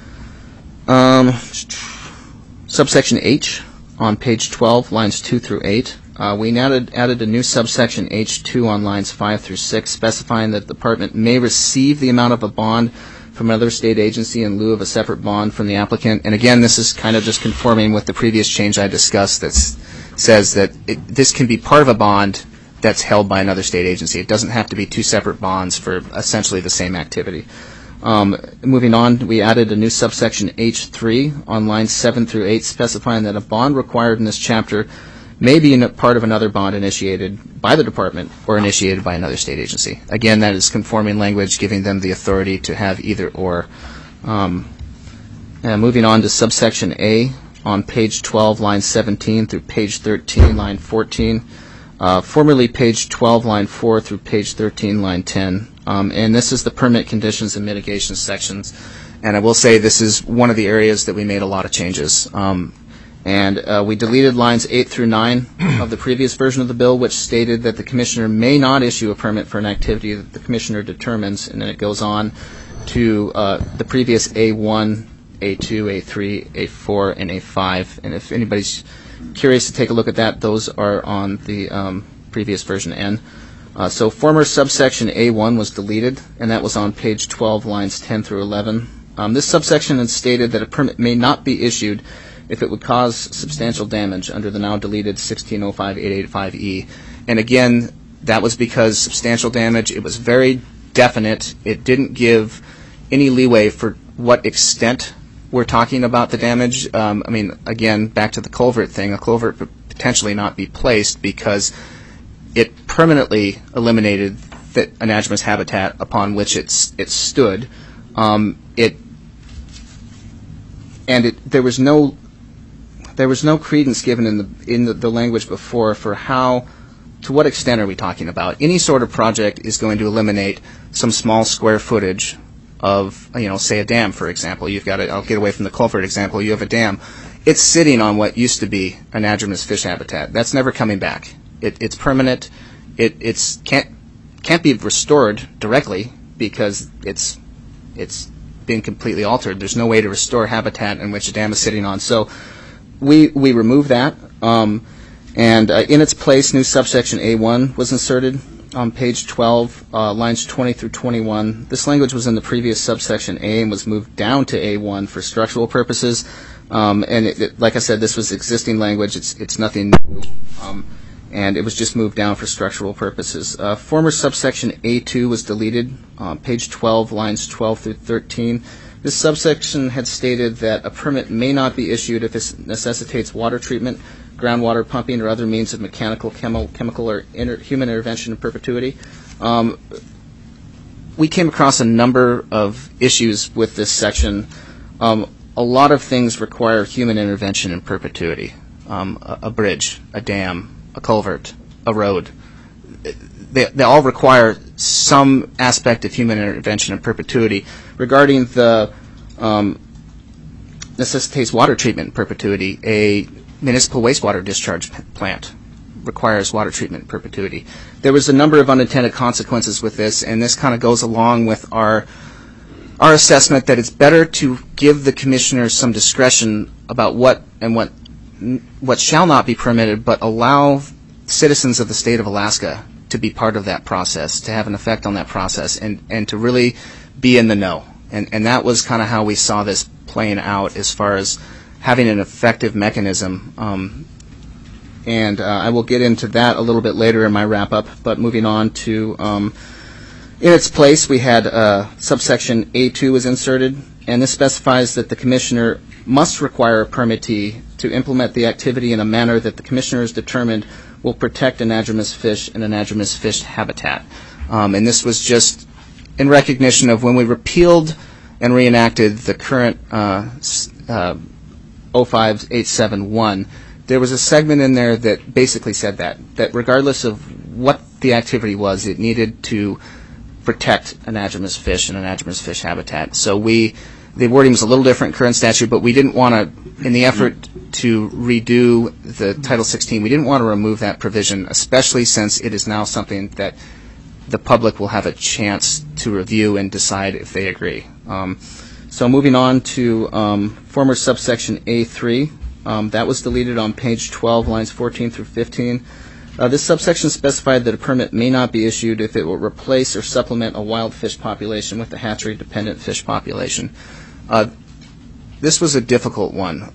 [SPEAKER 3] Subsection H on page 12, lines 2 through 8. We added a new subsection H2 on lines 5 through 6, specifying that the department may receive the amount of a bond from another state agency in lieu of a separate bond from the applicant. And again, this is kind of just conforming with the previous change I discussed that says that this can be part of a bond that's held by another state agency. It doesn't have to be two separate bonds for essentially the same activity. Moving on, we added a new subsection H3 on lines 7 through 8, specifying that a bond required in this chapter may be part of another bond initiated by the department or initiated by another state agency. Again, that is conforming language, giving them the authority to have either or. Moving on to subsection A on page 12, line 17 through page 13, line 14. Formerly page 12, line 4 through page 13, line 10. And this is the permit conditions and mitigation sections. And I will say this is one of the areas that we made a lot of changes. We deleted lines 8 through 9 of the previous version of the bill, which stated that the commissioner may not issue a permit for an activity that the commissioner determines, and then it goes on to the previous A1, A2, A3, A4, and A5. And if anybody's curious to take a look at that, those are on the previous version N. So former subsection A1 was deleted, and that was on page 12, lines 10 through 11. This subsection had stated that a permit may not be issued if it would cause substantial damage under the now deleted 1605-885E. And again, that was because substantial damage, it was very definite. It didn't give any leeway for what extent we're talking about the damage. Again, back to the culvert thing, a culvert could potentially not be placed because it permanently eliminated the anadromous habitat upon which it stood. There was no credence given in the language before for how to what extent are we talking about? Any sort of project is going to eliminate some small square footage of, say a dam, for example. I'll get away from the culvert example. You have a dam. It's sitting on what used to be anadromous fish habitat. That's never coming back. It's permanent. It can't be restored directly because it's been completely altered. There's no way to restore habitat in which a dam is sitting on. So we remove that. And in its place, new subsection A1 was inserted on page 12, lines 20 through 21. This language was in the previous subsection A and was moved down to A1 for structural purposes. And like I said, this was existing language. It's nothing new. And it was just moved down for structural purposes. Former subsection A2 was deleted, page 12, lines 12 through 13. This subsection had stated that a permit may not be issued if it necessitates water treatment, groundwater pumping, or other means of mechanical, chemical, or human intervention in perpetuity. We came across a number of issues with this section. A lot of things require human intervention in perpetuity. A bridge, a dam, a culvert, a road. They all require some aspect of human intervention in perpetuity. Regarding the necessitates water treatment in perpetuity, a municipal wastewater discharge plant requires water treatment in perpetuity. There was a number of unintended consequences with this, and this kind of goes along with our assessment that it's better to give the commissioners some discretion about what shall not be permitted, but allow citizens of the state of Alaska to be part of that process, to have an effect on that process, and to really be in the know. And that was kind of how we saw this playing out as far as having an effective mechanism. And I will get into that a little bit later in my wrap-up, but moving on to, in its place, we had subsection A2 was inserted, and this specifies that the commissioner must require a permittee to implement the activity in a manner that the commissioner has determined will protect anadromous fish and anadromous fish habitat. And this was just in recognition of when we repealed and reenacted the current 05871, there was a segment in there that basically said that regardless of what the activity was, it needed to protect anadromous fish and anadromous fish habitat. So the wording was a little different in current statute, but we didn't want to, in the effort to redo the Title 16, we didn't want to remove that provision, especially since it is now something that the public will have a chance to review and decide if they agree. So moving on to former subsection A3, that was deleted on page 12, lines 14 through 15. This subsection specified that a permit may not be issued if it will replace or supplement a wild fish population with a hatchery-dependent fish population. This was a difficult one.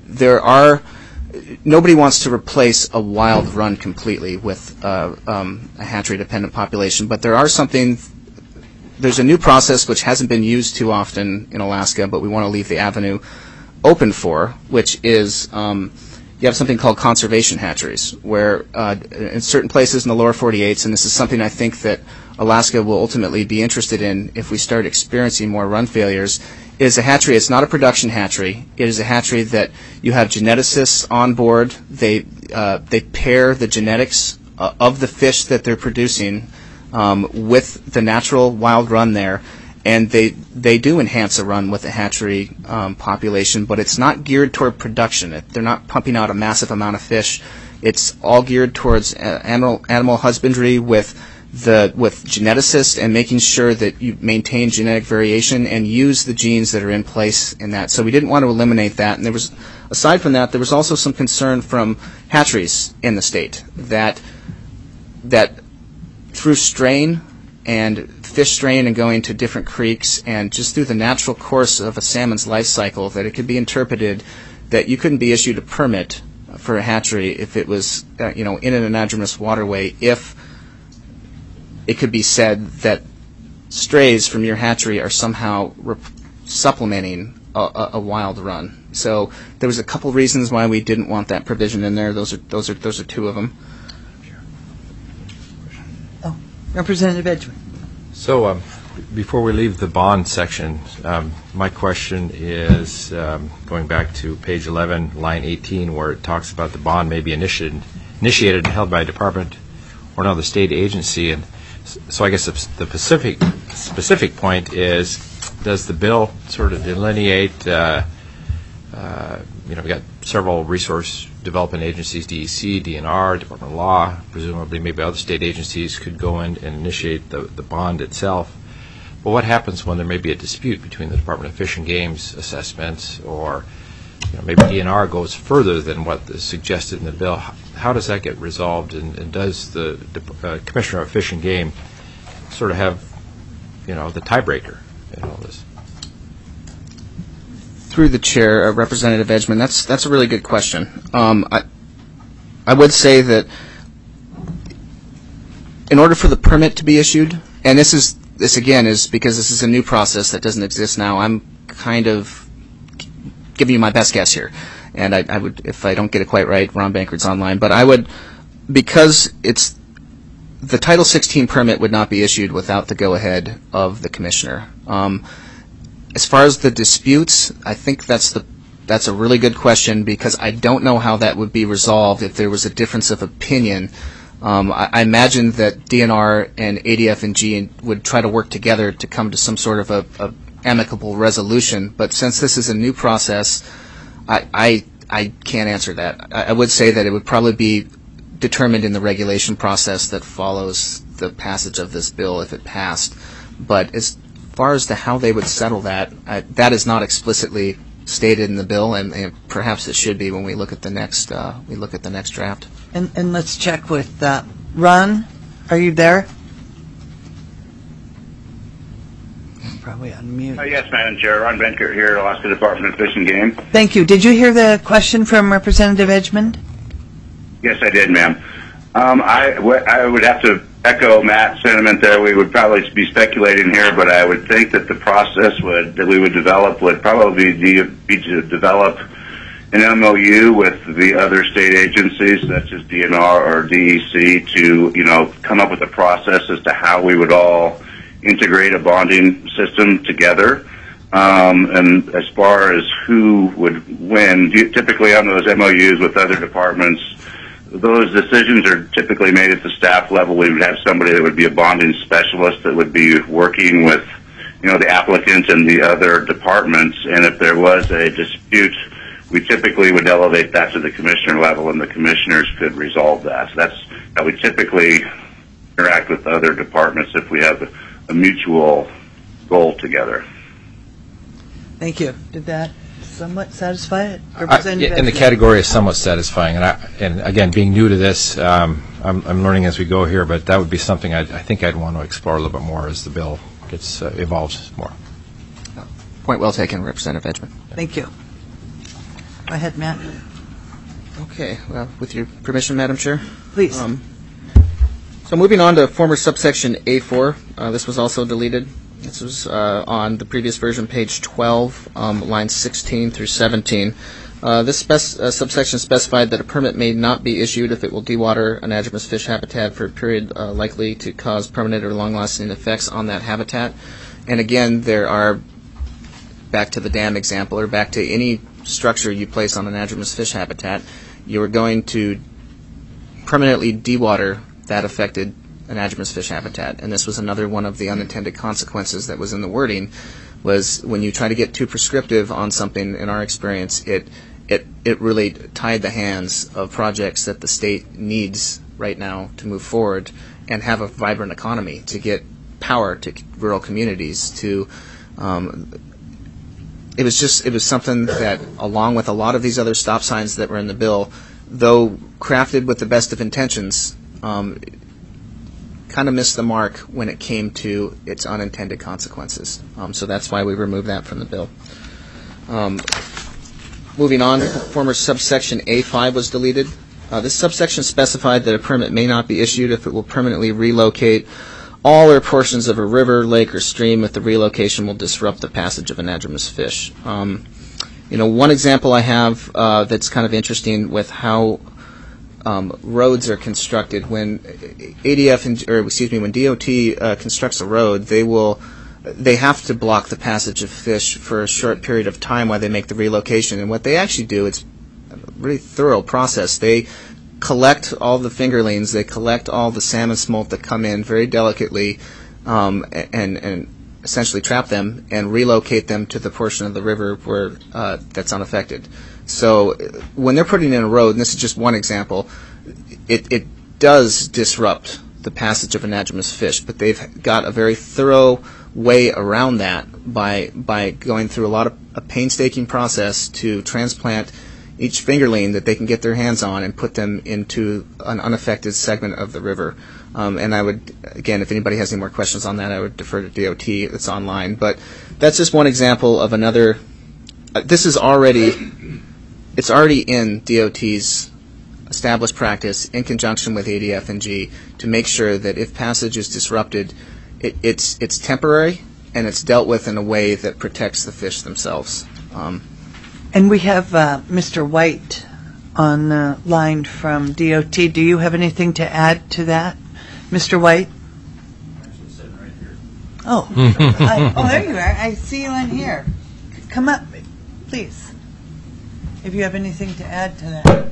[SPEAKER 3] Nobody wants to replace a wild run completely with a hatchery-dependent population, but there's a new process which hasn't been used too often in Alaska, but we want to leave the avenue open for, which is you have something called conservation hatcheries, where in certain places in the lower 48s, and this is something I think that Alaska will ultimately be interested in if we start experiencing more run failures, is a hatchery. It's not a production hatchery. It is a hatchery that you have geneticists on board. They pair the genetics of the fish that they're producing with the natural wild run there, and they do enhance a run with a hatchery population, but it's not geared toward production. They're not pumping out a massive amount of fish. It's all geared towards animal husbandry with geneticists and making sure that you maintain genetic variation and use the genes that are in place in that. So we didn't want to eliminate that. And aside from that, there was also some concern from hatcheries in the state that through strain and fish strain and going to different creeks and just through the natural course of a salmon's life cycle, that it could be interpreted that you couldn't be issued a permit for a hatchery if it was in an anadromous waterway, if it could be said that strays from your hatchery are somehow supplementing a wild run. So there was a couple reasons why we didn't want that provision in there. Those are two of them.
[SPEAKER 1] Oh, Representative Edgeworth.
[SPEAKER 5] So before we leave the bond section, my question is going back to page 11, line 18, where it talks about the bond may be initiated and held by a department or another state agency. And so I guess the specific point is, does the bill sort of delineate, we've got several resource development agencies, DEC, DNR, Department of Law, presumably maybe other state agencies could go in and initiate the bond itself. But what happens when there may be a dispute between the Department of Fish and Game's assessments, or maybe DNR goes further than what is suggested in the bill? How does that get resolved, and does the Commissioner of Fish and Game sort of have, the tiebreaker in all this?
[SPEAKER 3] Through the chair, Representative Edgman, that's a really good question. I would say that in order for the permit to be issued, and this again is because this is a new process that doesn't exist now, I'm kind of giving you my best guess here. And I would, if I don't get it quite right, Ron Bankard's online, but I would, because it's the Title 16 permit would not be issued without the go-ahead of the commissioner. As far as the disputes, I think that's a really good question, because I don't know how that would be resolved if there was a difference of opinion. I imagine that DNR and ADF&G would try to work together to come to some sort of a amicable resolution. But since this is a new process, I can't answer that. I would say that it would probably be determined in the regulation process that follows the passage of this bill if it passed. But as far as to how they would settle that, that is not explicitly stated in the bill, and perhaps it should be when we look at the next draft.
[SPEAKER 1] And let's check with Ron. Are you there? Probably on mute.
[SPEAKER 7] Yes, Madam Chair. Ron Bankert here, Alaska Department of Fish and Game.
[SPEAKER 1] Thank you. Did you hear the question from Representative Edgman?
[SPEAKER 7] Yes, I did, ma'am. I would have to echo Matt's sentiment there. We would probably be speculating here, but I would think that the process that we would develop would probably be to develop an MOU with the other state agencies, such as DNR or DEC, to come up with a process as to how we would all integrate a bonding system together. And as far as who would win, typically on those MOUs with other departments, those decisions are typically made at the staff level. We would have somebody that would be a bonding specialist that would be working with, the applicant and the other departments. And if there was a dispute, we typically would elevate that to the commissioner level, and the commissioners could resolve that. So that's how we typically interact with other departments if we have a mutual goal together.
[SPEAKER 1] Thank you. Did that somewhat satisfy it?
[SPEAKER 5] In the category of somewhat satisfying, and again, being new to this, I'm learning as we go here, but that would be something I think I'd want to explore a little bit more as the bill gets evolves more.
[SPEAKER 3] Point well taken, Representative Edgman.
[SPEAKER 1] Thank you. Go ahead, Matt.
[SPEAKER 3] Okay. Well, with your permission, Madam Chair.
[SPEAKER 1] Please.
[SPEAKER 3] So moving on to former subsection A4, this was also deleted. This was on the previous version, page 12, lines 16 through 17. This subsection specified that a permit may not be issued if it will dewater anadromous fish habitat for a period likely to cause permanent or long-lasting effects on that habitat. And again, there are, back to the dam example, or back to any structure you place on anadromous fish habitat, you are going to permanently dewater that affected anadromous fish habitat. And this was another one of the unintended consequences that was in the wording, was when you try to get too prescriptive on something, in our experience, it really tied the hands of projects that the state needs right now to move forward and have a vibrant economy, to get power to rural communities, to it was something that, along with a lot of these other stop signs that were in the bill, though crafted with the best of intentions, kind of missed the mark when it came to its unintended consequences. So that's why we removed that from the bill. Moving on, former subsection A5 was deleted. This subsection specified that a permit may not be issued if it will permanently relocate all or portions of a river, lake, or stream if the relocation will disrupt the passage of anadromous fish. One example I have that's kind of interesting with how roads are constructed. When when DOT constructs a road, they have to block the passage of fish for a short period of time while they make the relocation. And what they actually do, it's a really thorough process. They collect all the fingerlings, they collect all the salmon smolt that come in very delicately, and essentially trap them and relocate them to the portion of the river where that's unaffected. So when they're putting in a road, and this is just one example, it does disrupt the passage of anadromous fish, but they've got a very thorough way around that by going through a lot of a painstaking process to transplant each fingerling that they can get their hands on and put them into an unaffected segment of the river. And I would, again, if anybody has any more questions on that, I would defer to DOT. It's online. But that's just one example of another. This is it's already in DOT's established practice in conjunction with ADF&G to make sure that if passage is disrupted, it's temporary and it's dealt with in a way that protects the fish themselves.
[SPEAKER 1] And we have Mr. White on the line from DOT. Do you have anything to add to that, Mr. White?
[SPEAKER 8] Actually sitting right here.
[SPEAKER 1] Oh, there you are. I see you on here. Come up, please, if you have anything to add to that.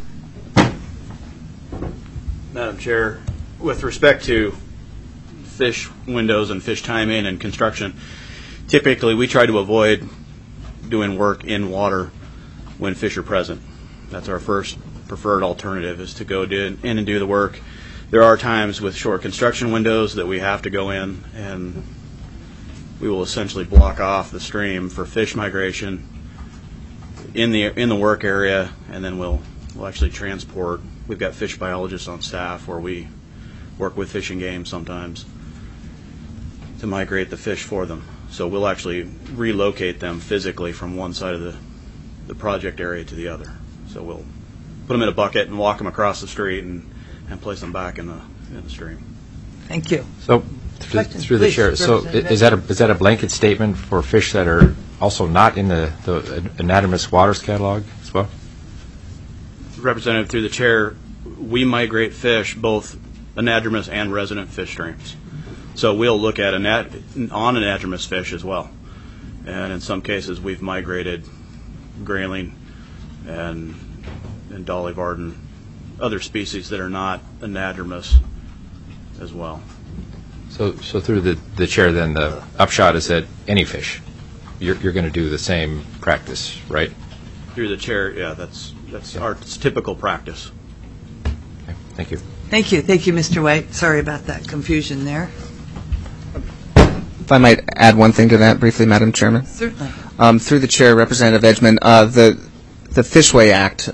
[SPEAKER 8] Madam Chair, with respect to fish windows and fish timing and construction, typically we try to avoid doing work in water when fish are present. That's our first preferred alternative, is to go in and do the work. There are times with short construction windows that we have to go in, and we will essentially block off the stream for fish migration in the work area, and then we'll actually transport. We've got fish biologists on staff where we work with Fish and Game sometimes to migrate the fish for them. So we'll actually relocate them physically from one side of the project area to the other. So we'll put them in a bucket and walk them across the street and place them back in the stream.
[SPEAKER 1] Thank you.
[SPEAKER 5] So through the chair, so is that a blanket statement for fish that are also not in the anadromous waters catalog as well?
[SPEAKER 8] Representative, through the chair, we migrate fish, both anadromous and resident fish streams. So we'll look at anadromous fish as well. And in some cases, we've migrated grayling and Dolly Varden, other species that are not anadromous as well.
[SPEAKER 5] So through the chair, then the upshot is that any fish, you're going to do the same practice, right?
[SPEAKER 8] Through the chair, yeah, that's our typical practice.
[SPEAKER 5] Okay, thank you.
[SPEAKER 1] Thank you, Mr. White. Sorry about that confusion there.
[SPEAKER 3] If I might add one thing to that briefly, Madam Chairman.
[SPEAKER 1] Certainly.
[SPEAKER 3] Through the chair, Representative Edgman, the Fishway Act,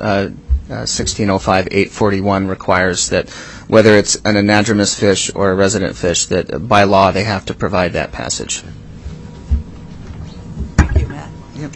[SPEAKER 3] 1605-841, requires that whether it's an anadromous fish or a resident fish, that by law they have to provide that passage.
[SPEAKER 1] Thank you, Matt.
[SPEAKER 3] Yep.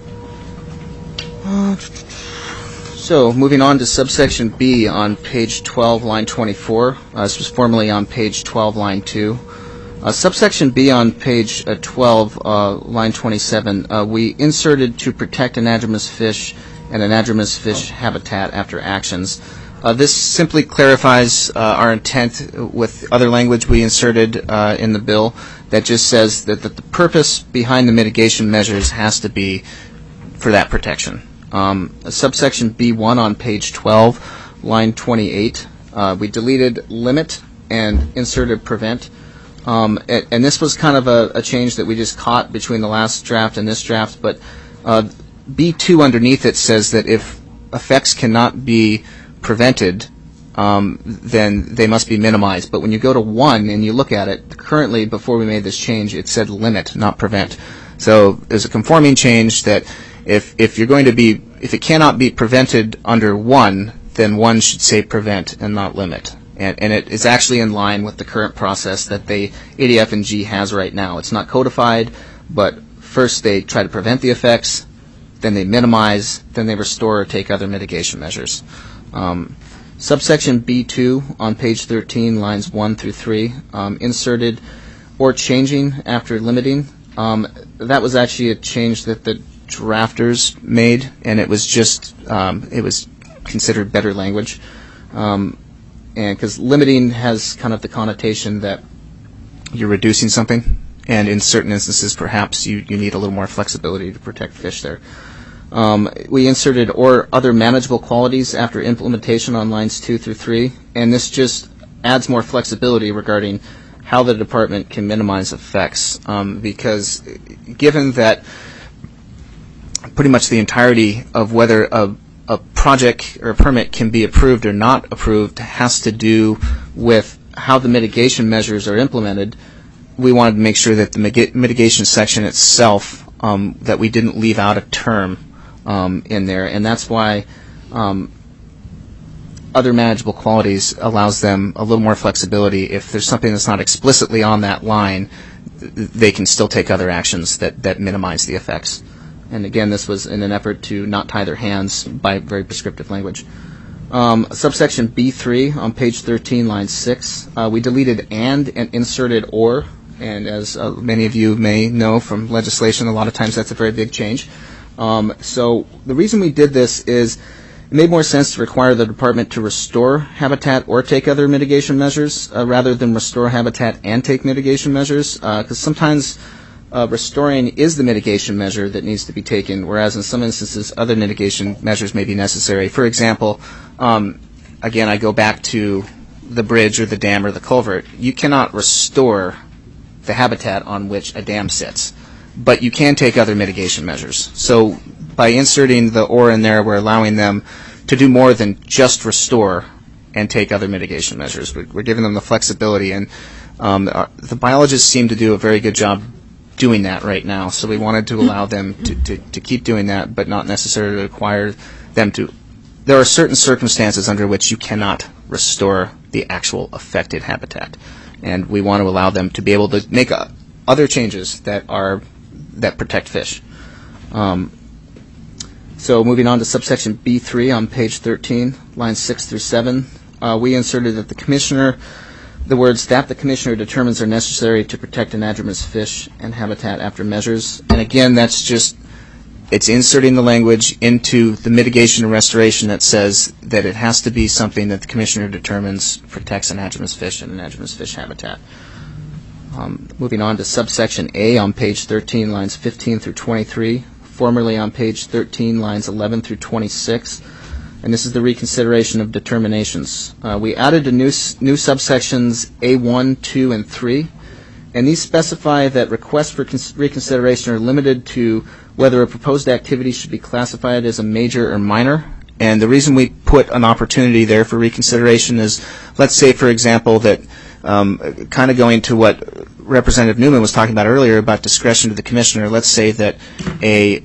[SPEAKER 3] So, moving on to subsection B on page 12, line 24. This was formerly on page 12, line 2. Subsection B on page 12, line 27, we inserted to protect anadromous fish and anadromous fish habitat after actions. This simply clarifies our intent with other language we inserted in the bill that just says that the purpose behind the mitigation measures has to be for that protection. Subsection B1 on page 12, line 28, we deleted limit and inserted prevent. And this was kind of a change that we just caught between the last draft and this draft, but B2 underneath it says that if effects cannot be prevented, then they must be minimized. But when you go to 1 and you look at it, currently before we made this change, it said limit, not prevent. So there's a conforming change that if it cannot be prevented under 1, then 1 should say prevent and not limit. And it is actually in line with the current process that the ADF&G has right now. It's not codified, but first they try to prevent the effects, then they minimize, then they restore or take other mitigation measures. Subsection B2 on page 13, lines 1 through 3, inserted or changing after limiting. That was actually a change that the drafters made, and it was just it was considered better language. And because limiting has kind of the connotation that you're reducing something, and in certain instances perhaps you need a little more flexibility to protect fish there. We inserted or other manageable qualities after implementation on lines 2 through 3, and this just adds more flexibility regarding how the department can minimize effects, because given that pretty much the entirety of whether a project or a permit can be approved or not approved has to do with how the mitigation measures are implemented, we wanted to make sure that the mitigation section itself, that we didn't leave out a term in there, and that's why other manageable qualities allows them a little more flexibility. If there's something that's not explicitly on that line, they can still take other actions that minimize the effects. And again, this was in an effort to not tie their hands by very prescriptive language. Subsection B3 on page 13, line 6, we deleted and inserted or, and as many of you may know from legislation, a lot of times that's a very big change. So the reason we did this is it made more sense to require the department to restore habitat or take other mitigation measures rather than restore habitat and take mitigation measures, because sometimes restoring is the mitigation measure that needs to be taken, whereas in some instances other mitigation measures may be necessary. For example, again, I go back to the bridge or the dam or the culvert. You cannot restore the habitat on which a dam sits, but you can take other mitigation measures. So by inserting the or in there, we're allowing them to do more than just restore and take other mitigation measures. We're giving them the flexibility, and the biologists seem to do a very good job doing that right now. So we wanted to allow them to keep doing that, but not necessarily require them to. There are certain circumstances under which you cannot restore the actual affected habitat, and we want to allow them to be able to make other changes that protect fish. So moving on to subsection B3 on page 13, lines 6 through 7, we inserted that the words that the commissioner determines are necessary to protect anadromous fish and habitat after measures. And again, it's inserting the language into the mitigation and restoration that says that it has to be something that the commissioner determines protects anadromous fish and anadromous fish habitat. Moving on to subsection A on page 13, lines 15 through 23, formerly on page 13, lines 11 through 26, and this is the reconsideration of determinations. We added the new subsections A1, 2, and 3, and these specify that requests for reconsideration are limited to whether a proposed activity should be classified as a major or minor. And the reason we put an opportunity there for reconsideration is, let's say, for example, that kind of going to what Representative Newman was talking about earlier about discretion to the commissioner. Let's say that a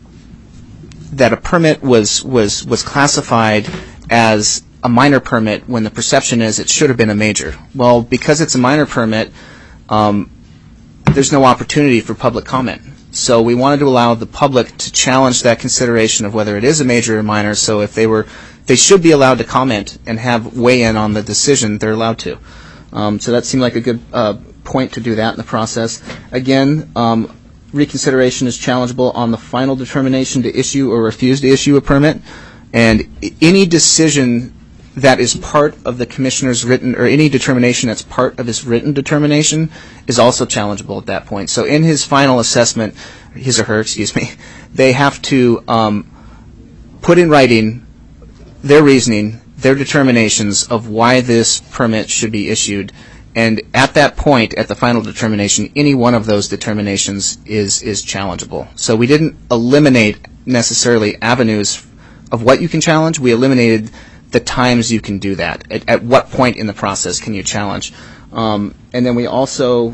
[SPEAKER 3] permit was classified as a minor permit when the perception is it should have been a major. Well, because it's a minor permit, there's no opportunity for public comment. So we wanted to allow the public to challenge that consideration of whether it is a major or minor. So if they should be allowed to comment and have weigh in on the decision, they're allowed to. So that seemed like a good point to do that in the process. Again, reconsideration is challengeable on the final determination to issue or refuse to issue a permit, and any decision that is part of the commissioner's written, or any determination that's part of his written determination, is also challengeable at that point. So in his final assessment, his or her, they have to put in writing their reasoning, their determinations of why this permit should be issued. And at that point, at the final determination, any one of those determinations is challengeable. So we didn't eliminate necessarily avenues of what you can challenge. We eliminated the times you can do that. At what point in the process can you challenge? And then we also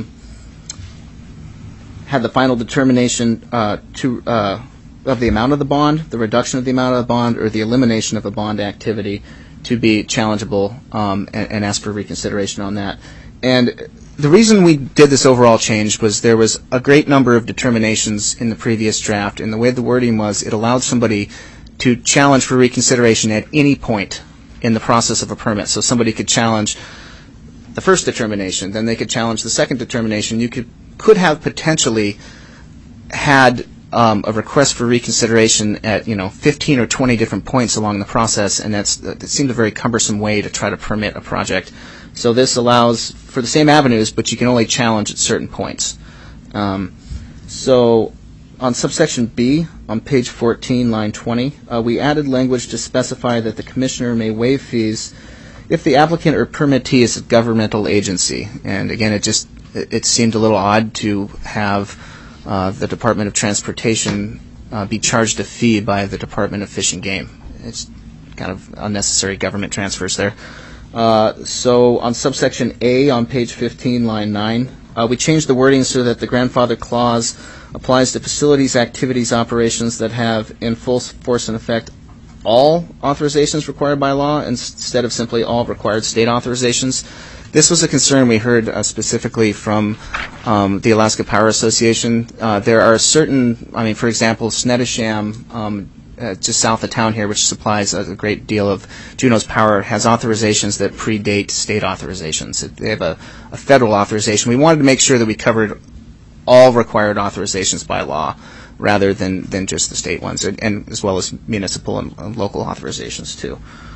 [SPEAKER 3] had the final determination of the amount of the bond, the reduction of the amount of the bond, or the elimination of a bond activity to be challengeable, and ask for reconsideration on that. And the reason we did this overall change was there was a great number of determinations in the previous draft, and the way the wording was, it allowed somebody to challenge for reconsideration at any point in the process of a permit. So somebody could challenge the first determination, then they could challenge the second determination. You could have potentially had a request for reconsideration at 15 or 20 different points along the process, and that seemed a very cumbersome way to try to permit a project. So this allows for the same avenues, but you can only challenge at certain points. So on subsection B, on page 14, line 20, we added language to specify that the commissioner may waive fees if the applicant or permittee is a governmental agency. And again, it seemed a little odd to have the Department of Transportation be charged a fee by the Department of Fish and Game. It's kind of unnecessary government transfers there. So on subsection A on page 15, line 9, we changed the wording so that the grandfather clause applies to facilities, activities, operations that have in full force and effect all authorizations required by law instead of simply all required state authorizations. This was a concern we heard specifically from the Alaska Power Association. There are certain, for example, Snettisham, just south of town here, which supplies a great deal of Juneau's power, has authorizations that predate state authorizations. They have a federal authorization. We wanted to make sure that we covered all required authorizations by law, rather than just the state ones, and as well as municipal and local authorizations too.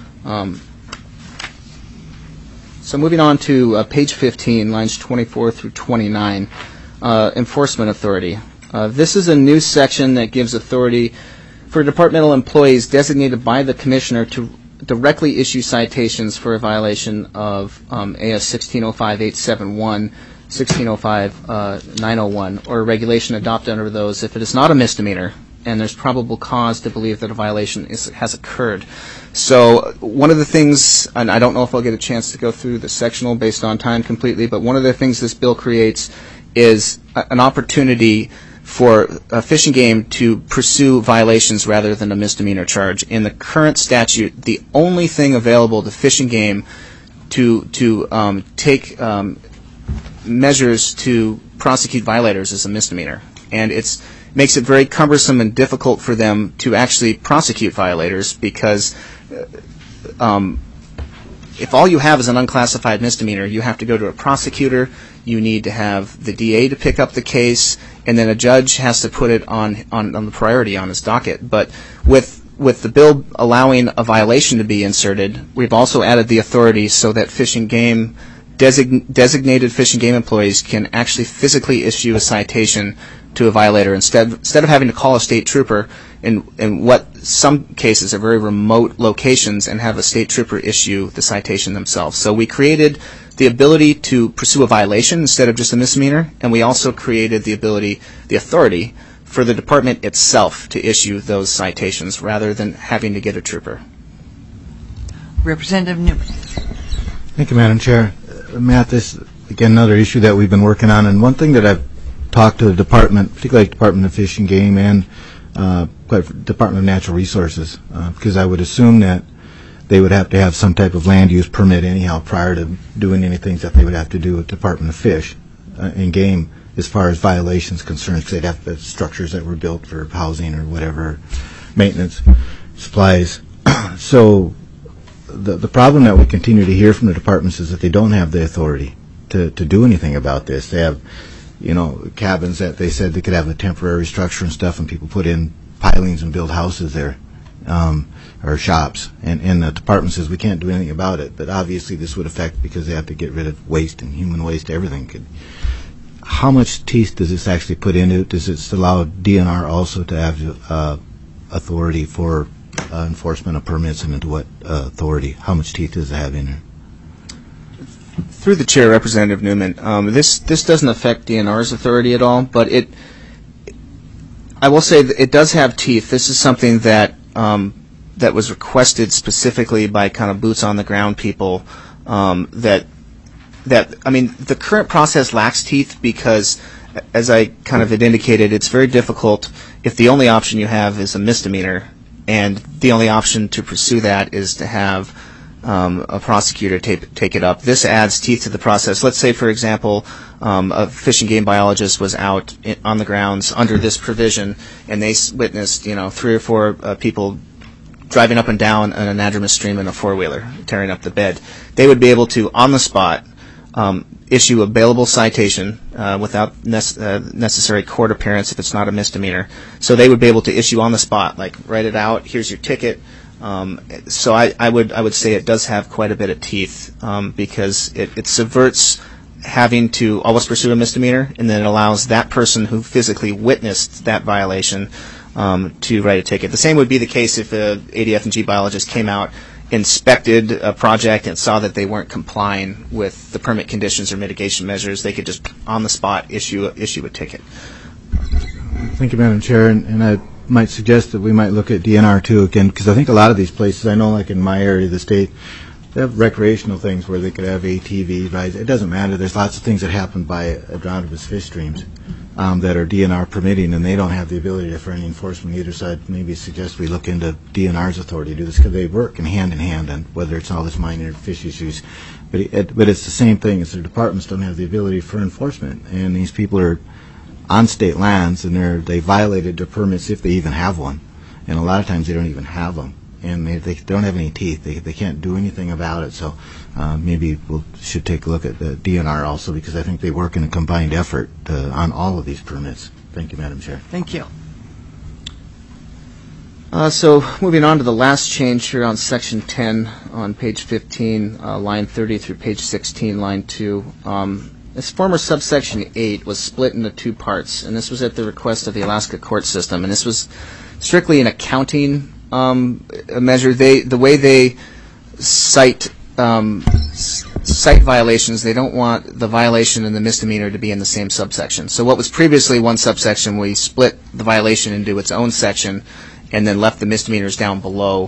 [SPEAKER 3] So moving on to page 15, lines 24 through 29, enforcement authority. This is a new section that gives authority for departmental employees designated by the commissioner to directly issue citations for a violation of AS 1605-871, 1605-901, or a regulation adopted under those if it is not a misdemeanor and there's probable cause to believe that a violation has occurred. So one of the things, and I don't know if I'll get a chance to go through the sectional based on time completely, but one of the things this bill creates is an opportunity for Fish and Game to pursue violations rather than a misdemeanor charge. In the current statute, the only thing available to Fish and Game to take measures to prosecute violators is a misdemeanor, and it makes it very cumbersome and difficult for them to actually prosecute violators because if all you have is an unclassified misdemeanor, you have to go to a prosecutor, you need to have the DA to pick up the case, and then a judge has to put it on the priority on his docket. But with the bill allowing a violation to be inserted, we've also added the authority so that Fish and Game designated Fish and Game employees can actually physically issue a citation to a violator instead of having to call a state trooper in what some cases are very remote locations and have a state trooper issue the citation themselves. So we created the ability to pursue a violation instead of just a misdemeanor, and we also created the authority for the department itself to issue those citations rather than having to get a trooper.
[SPEAKER 1] Representative Newman.
[SPEAKER 4] Thank you, Madam Chair. Matt, this, again, another issue that we've been working on, and one thing that I've talked to the department, particularly Department of Fish and Game and Department of Natural Resources, because I would assume that they would have to have some type of land use permit anyhow prior to doing anything that they would have to do with Department of Fish and Game as far as violations concerned, because they'd have to have structures that were built for housing or whatever, maintenance, supplies. So the problem that we continue to hear from the departments is that they don't have the authority to do anything about this. They have, cabins that they said they could have a temporary structure and stuff, and people put in pilings and build houses there, or shops. And the department says we can't do anything about it. But obviously this would affect because they have to get rid of waste and human waste, everything. How much teeth does this actually put into it? Does it allow DNR also to have authority for enforcement of permits, and into what authority? How much teeth does it have in it?
[SPEAKER 3] Through the chair, Representative Newman, this doesn't affect DNR's authority at all, but I will say that it does have teeth. This is something that was requested specifically by kind of boots on the ground people. The current process lacks teeth because, as I kind of had indicated, it's very difficult if the only option you have is a misdemeanor, and the only option to pursue that is to have a prosecutor take it up. This adds teeth to the process. Let's say, for example, a Fish and Game biologist was out on the grounds under this provision, and they witnessed, 3 or 4 people driving up and down an anadromous stream in a four-wheeler, tearing up the bed. They would be able to, on the spot, issue a bailable citation without necessary court appearance if it's not a misdemeanor. So they would be able to issue on the spot, like write it out, here's your ticket. So I would say it does have quite a bit of teeth because it subverts having to always pursue a misdemeanor, and then it allows that person who physically witnessed that violation to write a ticket. The same would be the case if a ADF&G biologist came out, inspected a project, and saw that they weren't complying with the permit conditions or mitigation measures. They could just, on the spot, issue a ticket.
[SPEAKER 4] Thank you, Madam Chair. And I might suggest that we might look at DNR too again, because I think a lot of these places, I know like in my area of the state, they have recreational things where they could have ATV rides. It doesn't matter. There's lots of things that happen by Adronibus fish streams that are DNR permitting, and they don't have the ability for any enforcement either. So I'd maybe suggest we look into DNR's authority to do this, because they work in hand, and whether it's all this minor fish issues. But it's the same thing. It's the departments don't have the ability for enforcement, and these people are on state lands, and they violated their permits if they even have one. And a lot of times they don't even have them. And they don't have any teeth. They can't do anything about it. So maybe we should take a look at the DNR also, because I think they work in a combined effort on all of these permits. Thank you, Madam Chair.
[SPEAKER 1] Thank you.
[SPEAKER 3] So moving on to the last change here on Section 10 on page 15, line 30 through page 16, line 2. This former subsection 8 was split into two parts, and this was at the request of the Alaska court system. And this was strictly an accounting measure. The way they cite violations, they don't want the violation and the misdemeanor to be in the same subsection. So what was previously one subsection, we split the violation into its own section, and then left the misdemeanors down below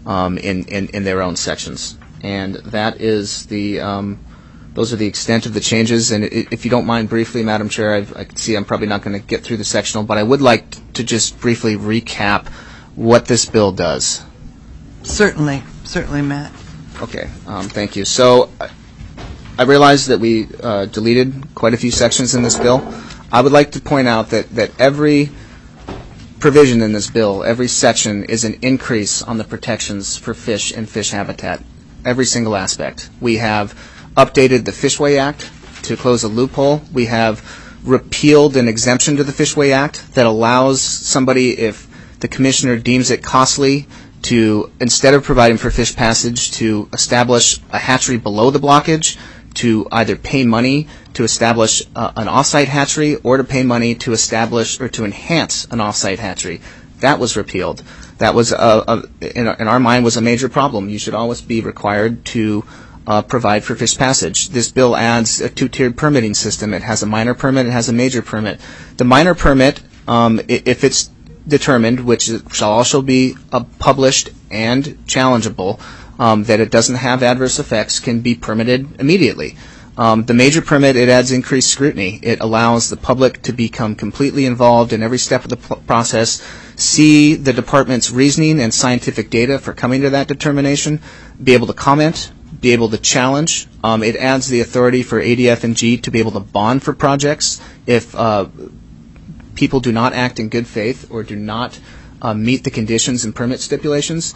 [SPEAKER 3] in their own sections. And that is those are the extent of the changes. And if you don't mind briefly, Madam Chair, I can see I'm probably not going to get through the sectional, but I would like to just briefly recap what this bill does.
[SPEAKER 1] Certainly, Matt.
[SPEAKER 3] Okay, thank you. So I realize that we deleted quite a few sections in this bill. I would like to point out that every provision in this bill, every section, is an increase on the protections for fish and fish habitat. Every single aspect. We have updated the Fishway Act to close a loophole. We have repealed an exemption to the Fishway Act that allows somebody, if the commissioner deems it costly, to, instead of providing for fish passage, to establish a hatchery below the blockage, to either pay money to establish an off-site hatchery, or to pay money to establish or to enhance an off-site hatchery. That was repealed. That was, in our mind, was a major problem. You should always be required to provide for fish passage. This bill adds a two-tiered permitting system. It has a minor permit, it has a major permit. The minor permit, if it's determined, which shall also be published and challengeable, that it doesn't have adverse effects, can be permitted immediately. The major permit, it adds increased scrutiny. It allows the public to become completely involved in every step of the process, see the department's reasoning and scientific data for coming to that determination, be able to comment, be able to challenge. It adds the authority for ADF&G to be able to bond for projects if people do not act in good faith or do not meet the conditions and permit stipulations.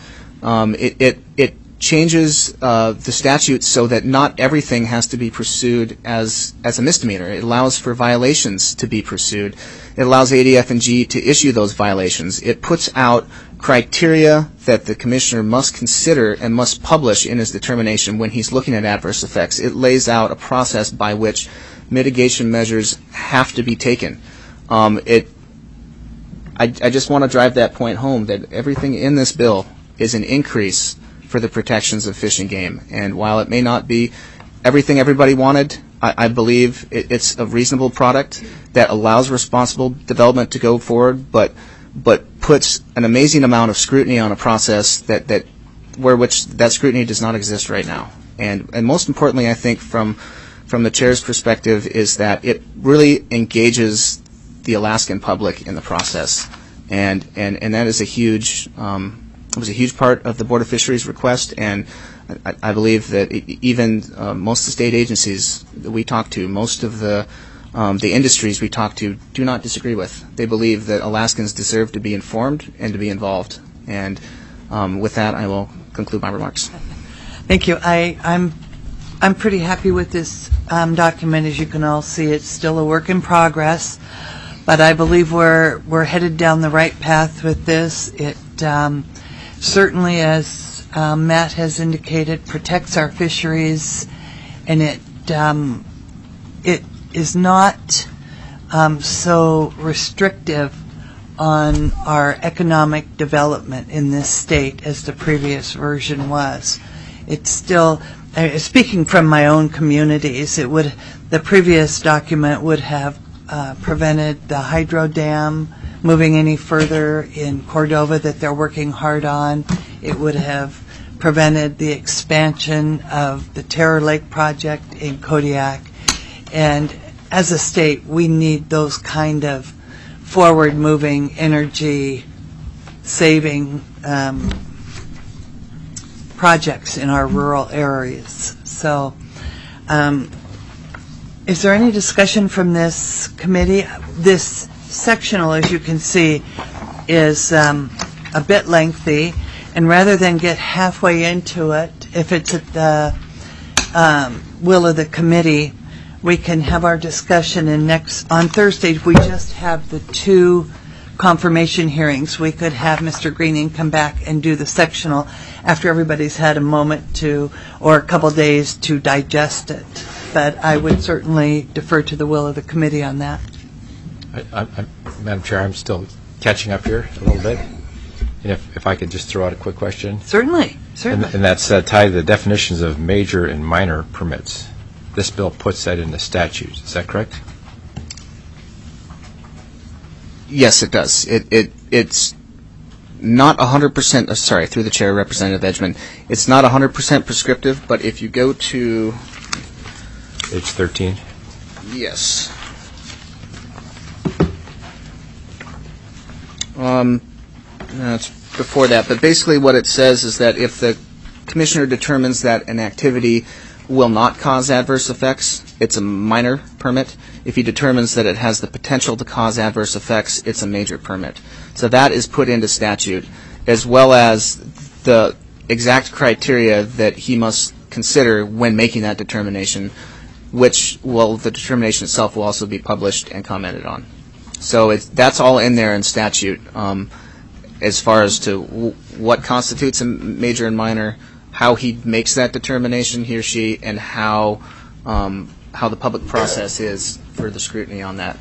[SPEAKER 3] It changes the statute so that not everything has to be pursued as a misdemeanor. It allows for violations to be pursued. It allows ADF&G to issue those violations. It puts out criteria that the commissioner must consider and must publish in his determination when he's looking at adverse effects. It lays out a process by which mitigation measures have to be taken. I just want to drive that point home, that everything in this bill is an increase for the protections of fish and game. And while it may not be everything everybody wanted, I believe it's a reasonable product that allows responsible development to go forward, but puts an amazing amount of scrutiny on a process that scrutiny does not exist right now. And most importantly, I think from the chair's perspective, is that it really engages the Alaskan public in the process, and that is a huge part of the Board of Fisheries request. And I believe that even most of the state agencies that we talk to, most of the industries we talk to, do not disagree with. They believe that Alaskans deserve to be informed and to be involved. And with that, I will conclude my remarks.
[SPEAKER 1] Thank you. I'm pretty happy with this document. As you can all see, it's still a work in progress, but I believe we're headed down the right path with this. It certainly, as Matt has indicated, protects our fisheries, and it is not so restrictive on our economic development in this state as the previous version was. It's still, speaking from my own communities, the previous document would have prevented the hydro dam moving any further in Cordova that they're working hard on. It would have prevented the expansion of the Terror Lake project in Kodiak. And as a state, we need those kind of forward-moving, energy-saving projects in our rural areas. So, is there any discussion from this committee? This sectional, as you can see, is a bit lengthy, and rather than get halfway into it, if it's at the will of the committee, we can have our discussion, and on Thursday, we just have the 2 confirmation hearings. We could have Mr. Greening come back and do the sectional after everybody's had a moment or a couple days to digest it. But I would certainly defer to the will of the committee on that.
[SPEAKER 5] Madam Chair, I'm still catching up here a little bit. And if I could just throw out a quick question.
[SPEAKER 1] Certainly.
[SPEAKER 5] And that's tied to the definitions of major and minor permits. This bill puts that in the statute. Is that correct?
[SPEAKER 3] Yes, it does. It's not 100%, sorry, through the chair, Representative Edgman, it's not 100% prescriptive, but if you go to...
[SPEAKER 5] Page 13.
[SPEAKER 3] Yes. It's before that, but basically what it says is that if the commissioner determines that an activity will not cause adverse effects, it's a minor permit. If he determines that it has the potential to cause adverse effects, it's a major permit. So that is put into statute, as well as the exact criteria that he must consider when making that determination, the determination itself will also be published and commented on. So that's all in there in statute as far as to what constitutes a major and minor, how he makes that determination, he or she, and how the public process is for the scrutiny on that.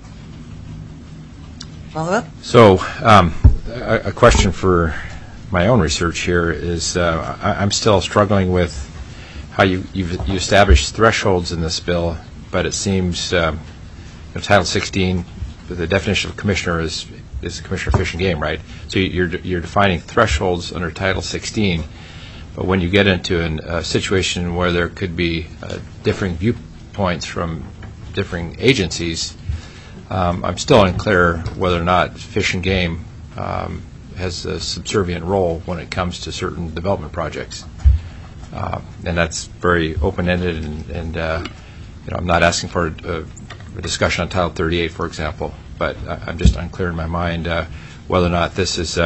[SPEAKER 1] Follow-up?
[SPEAKER 5] So a question for my own research here is I'm still struggling with how you established thresholds in this bill, but it seems Title 16, the definition of commissioner is the Commissioner of Fish and Game, right? So you're defining thresholds under Title 16, but when you get into a situation where there could be differing viewpoints from differing agencies, I'm still unclear whether or not Fish and Game has a subservient role when it comes to certain development projects. And that's very open-ended, and I'm not asking for a discussion on Title 38, for example, but I'm just unclear in my mind whether or not this is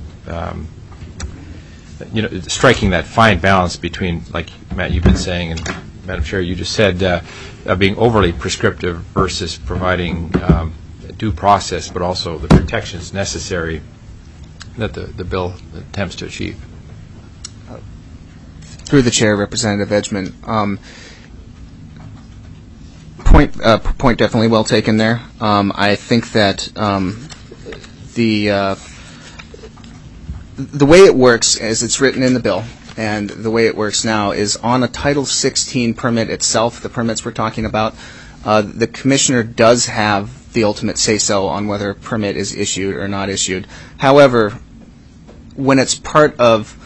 [SPEAKER 5] striking that fine balance between, like Matt, you've been saying, and Madam Chair, you just said, being overly prescriptive versus providing due process, but also the protections necessary that the bill attempts to achieve.
[SPEAKER 3] Through the chair, Representative Edgman, point definitely well taken there. I think that the way it works, as it's written in the bill, and the way it works now, is on a Title 16 permit itself, the permits we're talking about, the commissioner does have the ultimate say-so on whether a permit is issued or not issued. However, when it's part of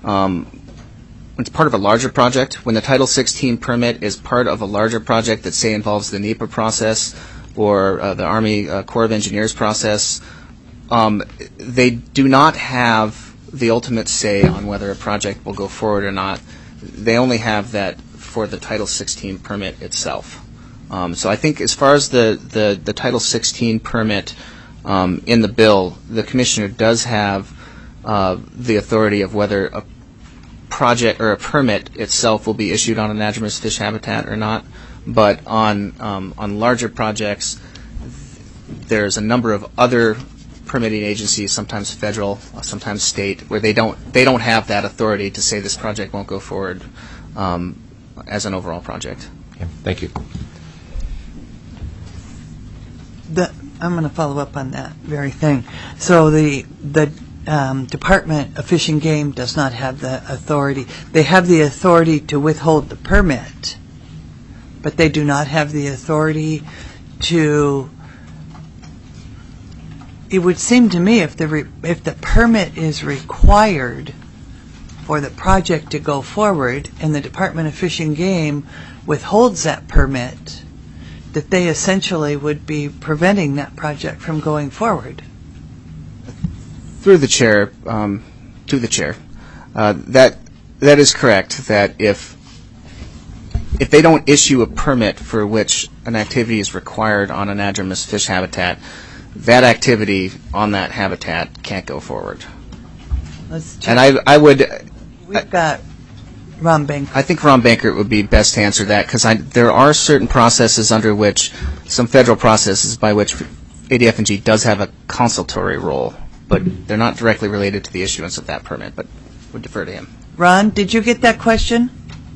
[SPEAKER 3] a larger project, when the Title 16 permit is part of a larger project that, say, involves the NEPA process or the Army Corps of Engineers process, they do not have the ultimate say on whether a project will go forward or not. They only have that for the Title 16 permit itself. So I think as far as the Title 16 permit in the bill, the commissioner does have the authority of whether a project or a permit itself will be issued on an anadromous fish habitat or not. But on larger projects, there's a number of other permitting agencies, sometimes federal, sometimes state, where they don't have that authority to say this project won't go forward as an overall project.
[SPEAKER 5] Okay, thank you.
[SPEAKER 1] going to follow up on that very thing. So the Department of Fish and Game does not have the authority. They have the authority to withhold the permit, but they do not have the authority to. It would seem to me if the permit is required for the project to go forward, and the Department of Fish and Game withholds that permit, that they essentially would be preventing that project from going forward.
[SPEAKER 3] Through the chair, to the chair, that is correct. That if they don't issue a permit for which an activity is required on an anadromous fish habitat, that activity on that habitat can't go forward.
[SPEAKER 1] Let's check.
[SPEAKER 3] And I would.
[SPEAKER 1] We've got Ron Bankert.
[SPEAKER 3] I think Ron Bankert would be best to answer that, because there are certain processes under which, some federal processes by which ADF&G does have a consultory role, but they're not directly related to the issuance of that permit, but would defer to him.
[SPEAKER 1] Ron, did you get that question?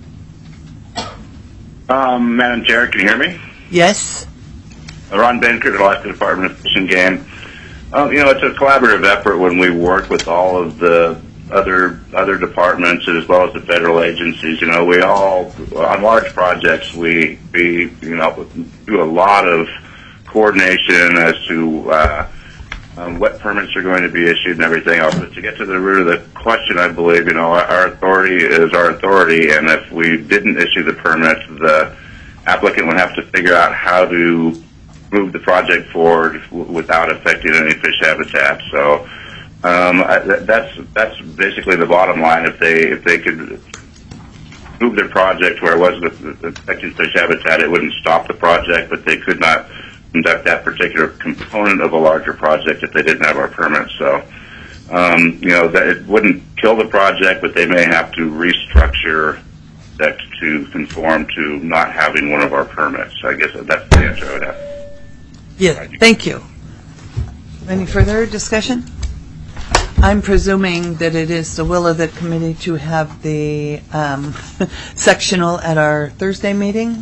[SPEAKER 7] Madam Chair, can you hear me?
[SPEAKER 1] Yes.
[SPEAKER 7] Ron Bankert, Alaska Department of Fish and Game. It's a collaborative effort when we work with all of the other departments as well as the federal agencies. We all, on large projects, we do a lot of coordination as to what permits are going to be issued and everything else. But to get to the root of the question, I believe, our authority is our authority, and if we didn't issue the permit, the applicant would have to figure out how to move the project forward without affecting any fish habitat. So that's basically the bottom line. If they could move their project where it wasn't affecting fish habitat, it wouldn't stop the project, but they could not conduct that particular component of a larger project if they didn't have our permit. So that it wouldn't kill the project, but they may have to restructure that to conform to not having one of our permits. I guess that's the answer I would have.
[SPEAKER 1] Yes, thank you. Any further discussion? I'm presuming that it is the will of the committee to have the sectional at our Thursday meeting.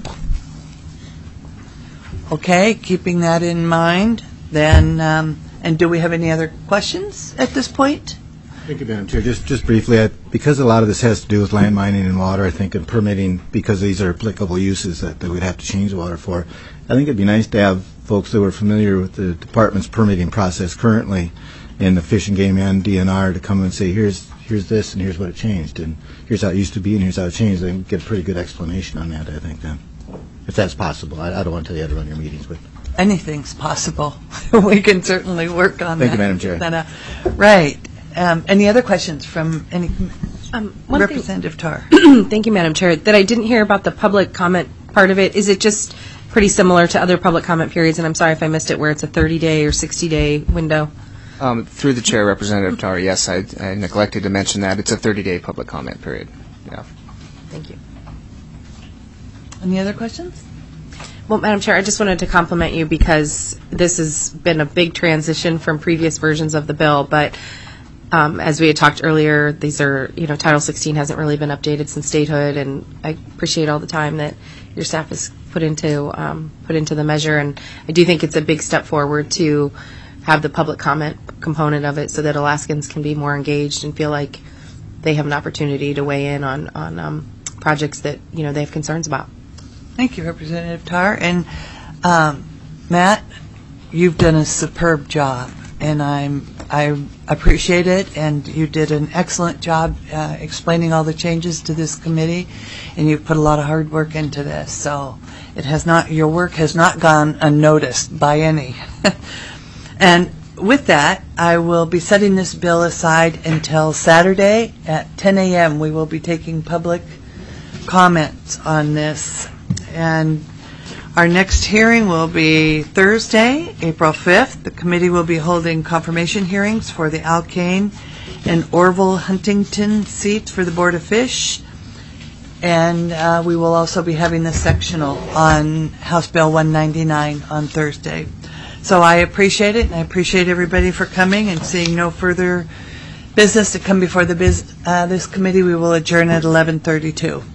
[SPEAKER 1] Okay, keeping that in mind, then, and do we have any other questions at this point?
[SPEAKER 4] Thank you, Madam Chair. Just briefly, because a lot of this has to do with land mining and water, I think, and permitting, because these are applicable uses that we'd have to change the water for, I think it'd be nice to have folks that were familiar with the department's permitting process currently in the Fish and Game and DNR to come and say, here's this and here's what it changed, and here's how it used to be and here's how it changed. They can get a pretty good explanation on that, I think, then, if that's possible. I don't want to tell you how to run your meetings, but
[SPEAKER 1] Anything's possible. We can certainly work on that.
[SPEAKER 4] Thank you, Madam Chair.
[SPEAKER 1] Right. Any other questions from any Representative Tarr?
[SPEAKER 6] Thank you, Madam Chair. That I didn't hear about the public comment part of it. Is it just pretty similar to other public comment periods? And I'm sorry if I missed it, where it's a 30-day or 60-day window?
[SPEAKER 3] Through the chair, Representative Tarr, yes, I neglected to mention that. It's a 30-day public comment period. Yeah.
[SPEAKER 6] Thank you.
[SPEAKER 1] Any other questions?
[SPEAKER 6] Well, Madam Chair, I just wanted to compliment you because this has been a big transition from previous versions of the bill, but as we had talked earlier, these are, Title 16 hasn't really been updated since statehood, and I appreciate all the time that your staff has put into the measure, and I do think it's a big step forward to have the public comment component of it so that Alaskans can be more engaged and feel like they have an opportunity to weigh in on projects that, they have concerns about.
[SPEAKER 1] Thank you, Representative Tarr. And Matt, you've done a superb job, and I appreciate it, and you did an excellent job explaining all the changes to this committee, and you've put a lot of hard work into this. So your work has not gone unnoticed by any. And with that, I will be setting this bill aside until Saturday at 10 a.m. We will be taking public comments on this. And our next hearing will be Thursday, April 5th. The committee will be holding confirmation hearings for the Alkane and Orville Huntington seats for the Board of Fish. And we will also be having the sectional on House Bill 199 on Thursday. So I appreciate it, and I appreciate everybody for coming, and seeing no further business to come before this committee, we will adjourn at 11:32.